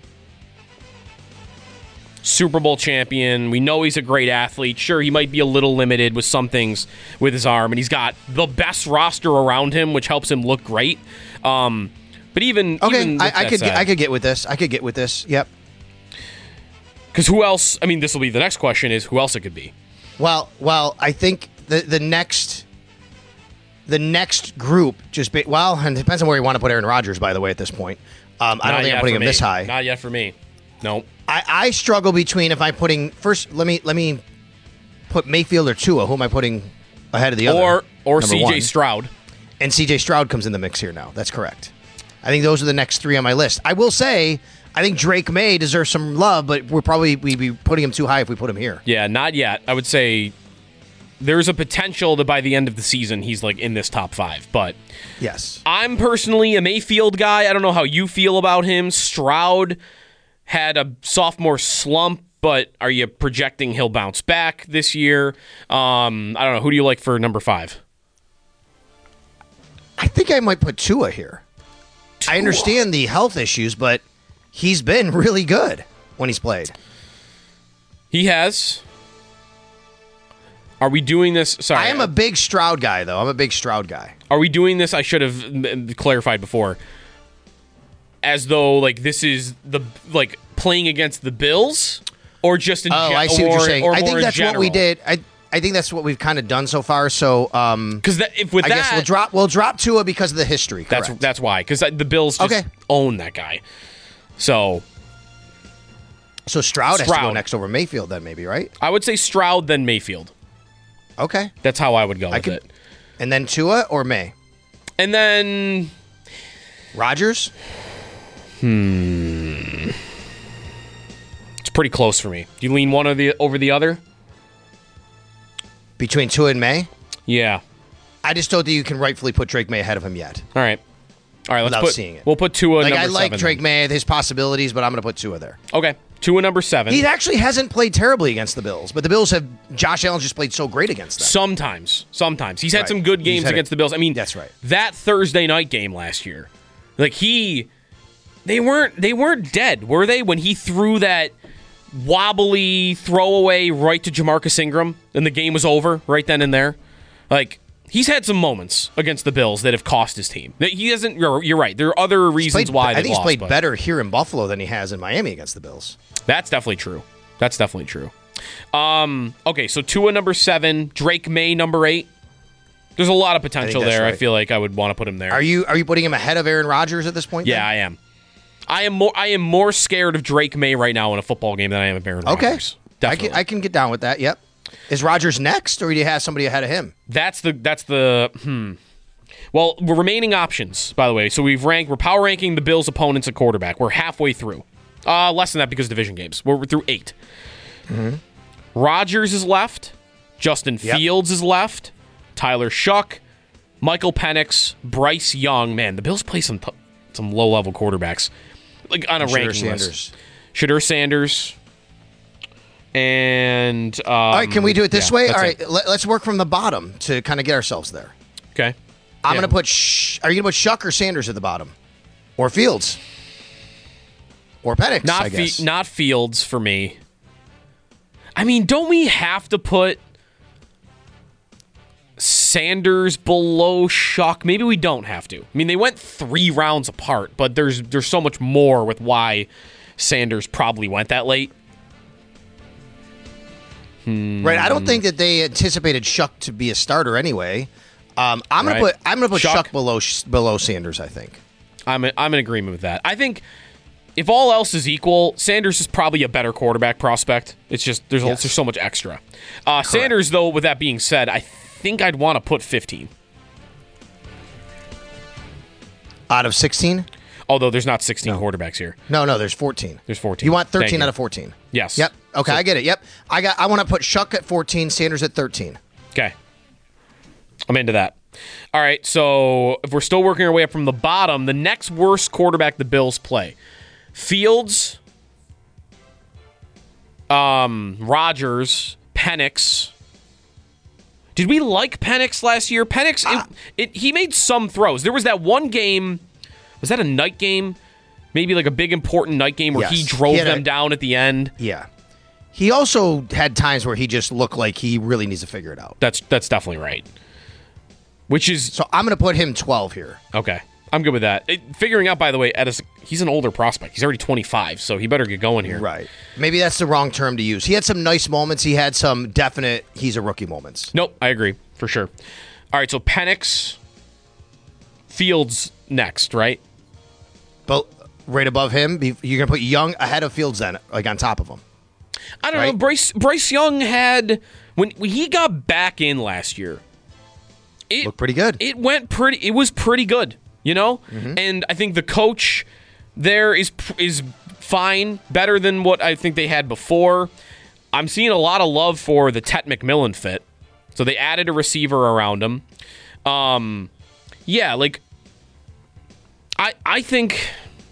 Super Bowl champion. We know he's a great athlete. Sure, he might be a little limited with some things with his arm, and he's got the best roster around him, which helps him look great. Um, but even
okay,
even
I,
with
I
that
could
said,
get, I could get with this. I could get with this. Yep.
Because who else? I mean, this will be the next question: is who else it could be?
Well, well, I think the the next the next group just be, well, and it depends on where you want to put Aaron Rodgers. By the way, at this point, um, I don't
Not
think
yet
I'm putting
for
him
me.
this high.
Not yet for me. Nope.
I, I struggle between if I'm putting first. Let me let me put Mayfield or Tua. Who am I putting ahead of the other?
Or or
Number
C J
one.
Stroud.
And C J Stroud comes in the mix here now. That's correct. I think those are the next three on my list. I will say, I think Drake May deserves some love, but we're probably we'd be putting him too high if we put him here.
Yeah, not yet. I would say there's a potential that by the end of the season he's like in this top five. But
yes,
I'm personally a Mayfield guy. I don't know how you feel about him. Stroud had a sophomore slump, but are you projecting he'll bounce back this year? Um, I don't know. Who do you like for number five?
I think I might put Tua here. I understand the health issues, but he's been really good when he's played.
He has. Are we doing this? Sorry.
I am a big Stroud guy, though. I'm a big Stroud guy.
Are we doing this? I should have m- clarified before. As though, like, this is the, like, playing against the Bills? Or just in
Oh,
gen-
I see
or,
what you're saying.
or
I
more
think
in
that's what we
general?
did. I I think that's what we've kind of done so far. So, um,
because if with
I
that,
guess we'll drop we'll drop Tua because of the history. Correct.
That's that's why. Because the Bills just
Okay.
own that guy. So,
so Stroud, has to go
Stroud.
next over Mayfield, then maybe, right?
I would say Stroud then Mayfield.
Okay,
that's how I would go
I
with
could-
it.
And then Tua or May,
and then
Rodgers.
Hmm. It's pretty close for me. Do you lean one or the over the other?
Between Tua and May?
Yeah.
I just don't think you can rightfully put Drake May ahead of him yet.
All right. All right, let's
Without
put
seeing it.
We'll put Tua
Like
number
I like
seven
Drake
then.
May, his possibilities, but I'm going to put Tua there.
Okay. Tua number seven.
He actually hasn't played terribly against the Bills, but the Bills have Josh Allen just played so great against them.
Sometimes. Sometimes. He's had
Right.
some good
He's
games
had a-
against the Bills. I mean,
that's right.
That Thursday night game last year. Like he they weren't they weren't dead, were they? When he threw that wobbly throwaway right to Jamarcus Ingram and the game was over right then and there. Like he's had some moments against the Bills that have cost his team. He hasn't. You're, you're right. There are other
He's
reasons
played-
why
I
they
think he's
lost,
played
but
better here in Buffalo than he has in Miami against the Bills.
That's definitely true. That's definitely true. Um, okay, so Tua number seven, Drake May number eight. There's a lot of potential
that's
there. I
right.
feel like I would want to put him there.
Are you are you putting him ahead of Aaron Rodgers at this point?
Yeah, I am. I am more. I am more scared of Drake May right now in a football game than I am of Aaron
Okay.
Rodgers.
I
Definitely.
can I can get down with that. Yep. Is Rodgers next, or do you have somebody ahead of him?
That's the. That's the. Hmm. Well, we're remaining options, by the way. So we've ranked. We're power ranking the Bills' opponents at quarterback. We're halfway through. Uh, less than that because of division games. We're, we're through eight.
Mm-hmm.
Rodgers is left. Justin
Yep.
Fields is left. Tyler Shuck, Michael Penix, Bryce Young. Man, the Bills play some t- some low level quarterbacks, like on a
And Shedeur
ranking
Sanders.
list. Shedeur Sanders. And um,
All right, can we do it this
yeah,
way?
that's
All right,
it.
let, let's work from the bottom to kind of get ourselves there.
Okay.
I'm
Yeah.
going to put. Sh- are you going to put Shuck or Sanders at the bottom, or Fields, or Penix?
Not
I guess.
Fe- not Fields for me. I mean, don't we have to put Sanders below Shuck? Maybe we don't have to. I mean, they went three rounds apart, but there's there's so much more with why Sanders probably went that late. Hmm.
Right. I don't think that they anticipated Shuck to be a starter anyway. Um, I'm going
Right.
to put. I'm going to put
Shuck.
Shuck, below below Sanders. I think.
I'm in, I'm in agreement with that. I think if all else is equal, Sanders is probably a better quarterback prospect. It's just there's,
Yes.
there's so much extra. Uh, Sanders, though, with that being said, I think I'd want to put fifteen.
Out of sixteen?
Although there's not sixteen quarterbacks here.
No, no. There's fourteen.
There's fourteen.
You want
Thank
thirteen
you.
out of fourteen?
Yes.
Yep. Okay,
So-
I get it. Yep. I got. I want to put Shuck at fourteen, Sanders at thirteen.
Okay. I'm into that. All right, so if we're still working our way up from the bottom, the next worst quarterback the Bills play. Fields, um, Rodgers, Penix. Did we like Penix last year? Penix, it, it, he made some throws. There was that one game, was that a night game? Maybe like a big important night game where
Yes.
he drove
He had
them
a-
down at the end.
Yeah. He also had times where he just looked like he really needs to figure it out.
That's that's definitely right. Which is
so I'm going to put him twelve here.
Okay. I'm good with that. It, figuring out, by the way, Edis, he's an older prospect. He's already twenty-five, so he better get going here.
Right. Maybe that's the wrong term to use. He had some nice moments. He had some definite he's a rookie moments.
Nope, I agree, for sure. All right, so Penix, Fields next, right?
But right above him, be- you're going to put Young ahead of Fields then, like on top of him.
I don't know. Bryce Bryce Young had when, when he got back in last year. It
looked pretty good.
It went pretty. It was pretty good, you know.
Mm-hmm.
And I think the coach there is is fine, better than what I think they had before. I'm seeing a lot of love for the Tet McMillan fit, so they added a receiver around him. Um, yeah, like I I think.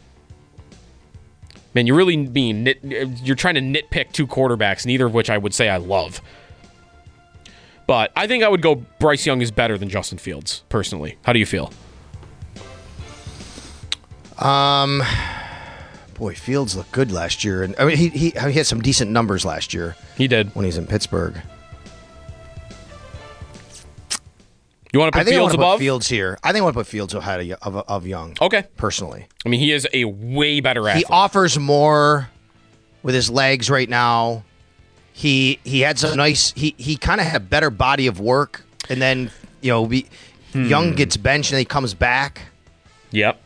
Man, you're really being nit, you're trying to nitpick two quarterbacks, neither of which I would say I love. But I think I would go Bryce Young is better than Justin Fields, personally. How do you feel?
Um, boy, Fields looked good last year, and I mean he he, he had some decent numbers last year.
He did
when he's in Pittsburgh.
You want to put
I think
Fields
I wanna
above?
Put Fields here. I think I want to put Fields ahead of, of, of Young.
Okay,
personally,
I mean he is a way better athlete.
he offers more with his legs right now. He he had some nice. He he kind of had a better body of work, and then you know we,
Hmm.
Young gets benched and then he comes back.
Yep.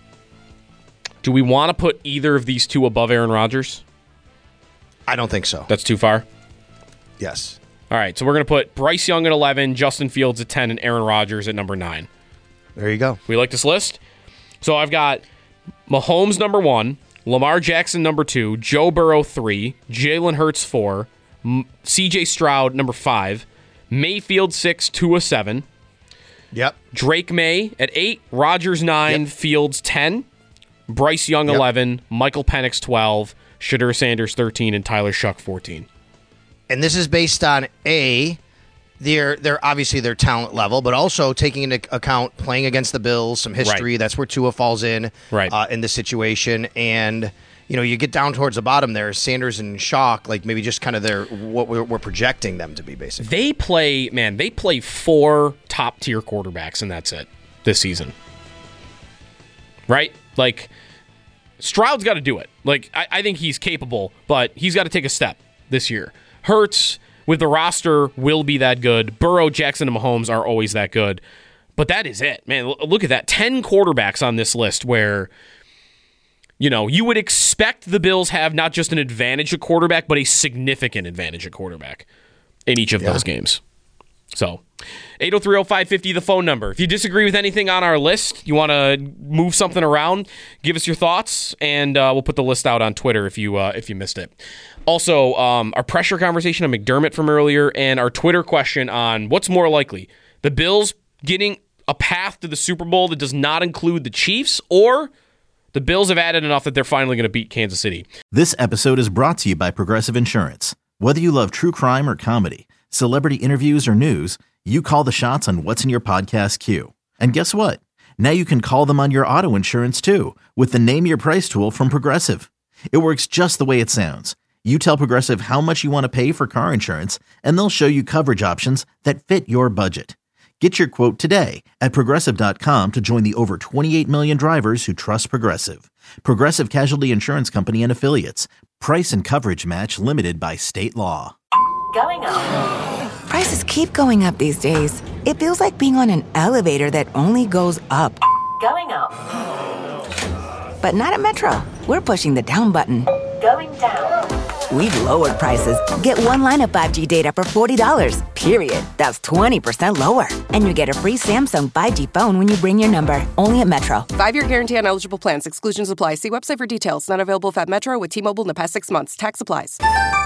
Do we want to put either of these two above Aaron Rodgers?
I don't think so.
That's too far?
Yes.
All right, so we're going to put Bryce Young at eleven, Justin Fields at ten, and Aaron Rodgers at number nine.
There you go.
We like this list? So I've got Mahomes number one, Lamar Jackson number two, Joe Burrow three, Jalen Hurts four, M- C J Stroud number five, Mayfield six, Tua seven.
Yep.
Drake May at eight, Rodgers nine, yep. Fields ten, Bryce Young
yep.
eleven, Michael Penix twelve, Shadur Sanders thirteen, and Tyler Shuck fourteen.
And this is based on A, their their obviously their talent level, but also taking into account playing against the Bills, some history.
Right.
That's where Tua falls in
right.
uh, in this situation. And you know, you get down towards the bottom there, Sanders and Shuck, like maybe just kind of their what we're, we're projecting them to be, basically.
They play, man, they play four top tier quarterbacks, and that's it this season. Right? Like, Stroud's got to do it. Like, I, I think he's capable, but he's got to take a step this year. Hurts, with the roster, will be that good. Burrow, Jackson, and Mahomes are always that good. But that is it. Man, look at that. ten quarterbacks on this list where, you know, you would expect the Bills have not just an advantage at quarterback, but a significant advantage at quarterback in each of yeah. those games. So, eight oh three oh five five oh, the phone number. If you disagree with anything on our list, you want to move something around, give us your thoughts, and uh, we'll put the list out on Twitter if you uh, if you missed it. Also, um, our pressure conversation on McDermott from earlier and our Twitter question on what's more likely, the Bills getting a path to the Super Bowl that does not include the Chiefs, or the Bills have added enough that they're finally going to beat Kansas City.
This episode is brought to you by Progressive Insurance. Whether you love true crime or comedy, celebrity interviews or news, you call the shots on what's in your podcast queue. And guess what? Now you can call them on your auto insurance too with the Name Your Price tool from Progressive. It works just the way it sounds. You tell Progressive how much you want to pay for car insurance, and they'll show you coverage options that fit your budget. Get your quote today at Progressive dot com to join the over twenty-eight million drivers who trust Progressive. Progressive Casualty Insurance Company and Affiliates. Price and coverage match limited by state law.
Going up.
Prices keep going up these days. It feels like being on an elevator that only goes up.
Going up.
But not at Metro. We're pushing the down button.
Going down.
We've lowered prices. Get one line of five G data for forty dollars, period. That's twenty percent lower. And you get a free Samsung five G phone when you bring your number. Only at Metro.
Five-year guarantee on eligible plans. Exclusions apply. See website for details. Not available at Metro with T-Mobile in the past six months. Tax applies.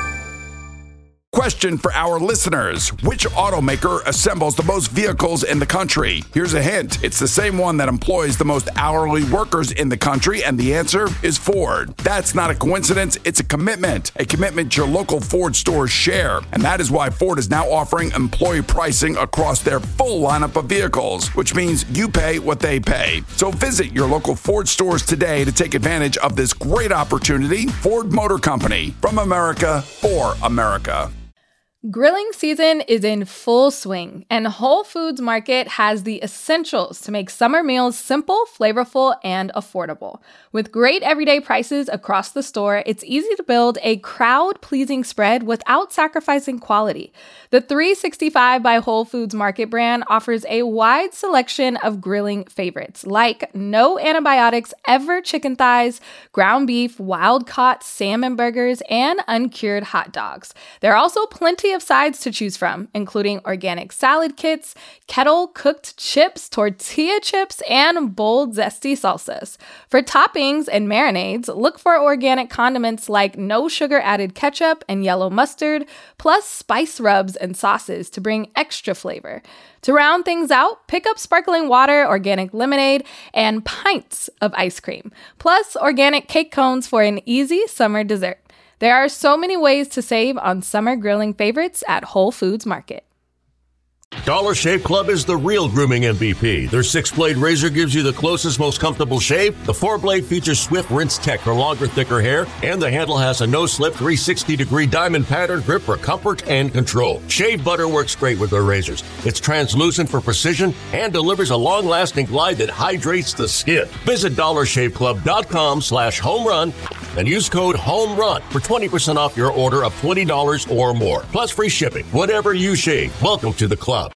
Question for our listeners. Which automaker assembles the most vehicles in the country? Here's a hint. It's the same one that employs the most hourly workers in the country, and the answer is Ford. That's not a coincidence. It's a commitment. A commitment your local Ford stores share. And that is why Ford is now offering employee pricing across their full lineup of vehicles, which means you pay what they pay. So visit your local Ford stores today to take advantage of this great opportunity. Ford Motor Company. From America, for America.
Grilling season is in full swing, and Whole Foods Market has the essentials to make summer meals simple, flavorful, and affordable. With great everyday prices across the store, it's easy to build a crowd-pleasing spread without sacrificing quality. The three sixty-five by Whole Foods Market brand offers a wide selection of grilling favorites, like no antibiotics ever chicken thighs, ground beef, wild-caught salmon burgers, and uncured hot dogs. There are also plenty of sides to choose from, including organic salad kits, kettle-cooked chips, tortilla chips, and bold, zesty salsas. For toppings and marinades, look for organic condiments like no sugar-added ketchup and yellow mustard, plus spice rubs and sauces to bring extra flavor. To round things out, pick up sparkling water, organic lemonade, and pints of ice cream, plus organic cake cones for an easy summer dessert. There are so many ways to save on summer grilling favorites at Whole Foods Market.
Dollar Shave Club is the real grooming M V P. Their six-blade razor gives you the closest, most comfortable shave. The four-blade features Swift Rinse Tech for longer, thicker hair, and the handle has a no-slip three hundred sixty degree diamond pattern grip for comfort and control. Shave butter works great with their razors. It's translucent for precision and delivers a long-lasting glide that hydrates the skin. Visit dollar shave club dot com slash home run and use code HOMERUN for twenty percent off your order of twenty dollars or more. Plus free shipping. Whatever you shave, welcome to the club.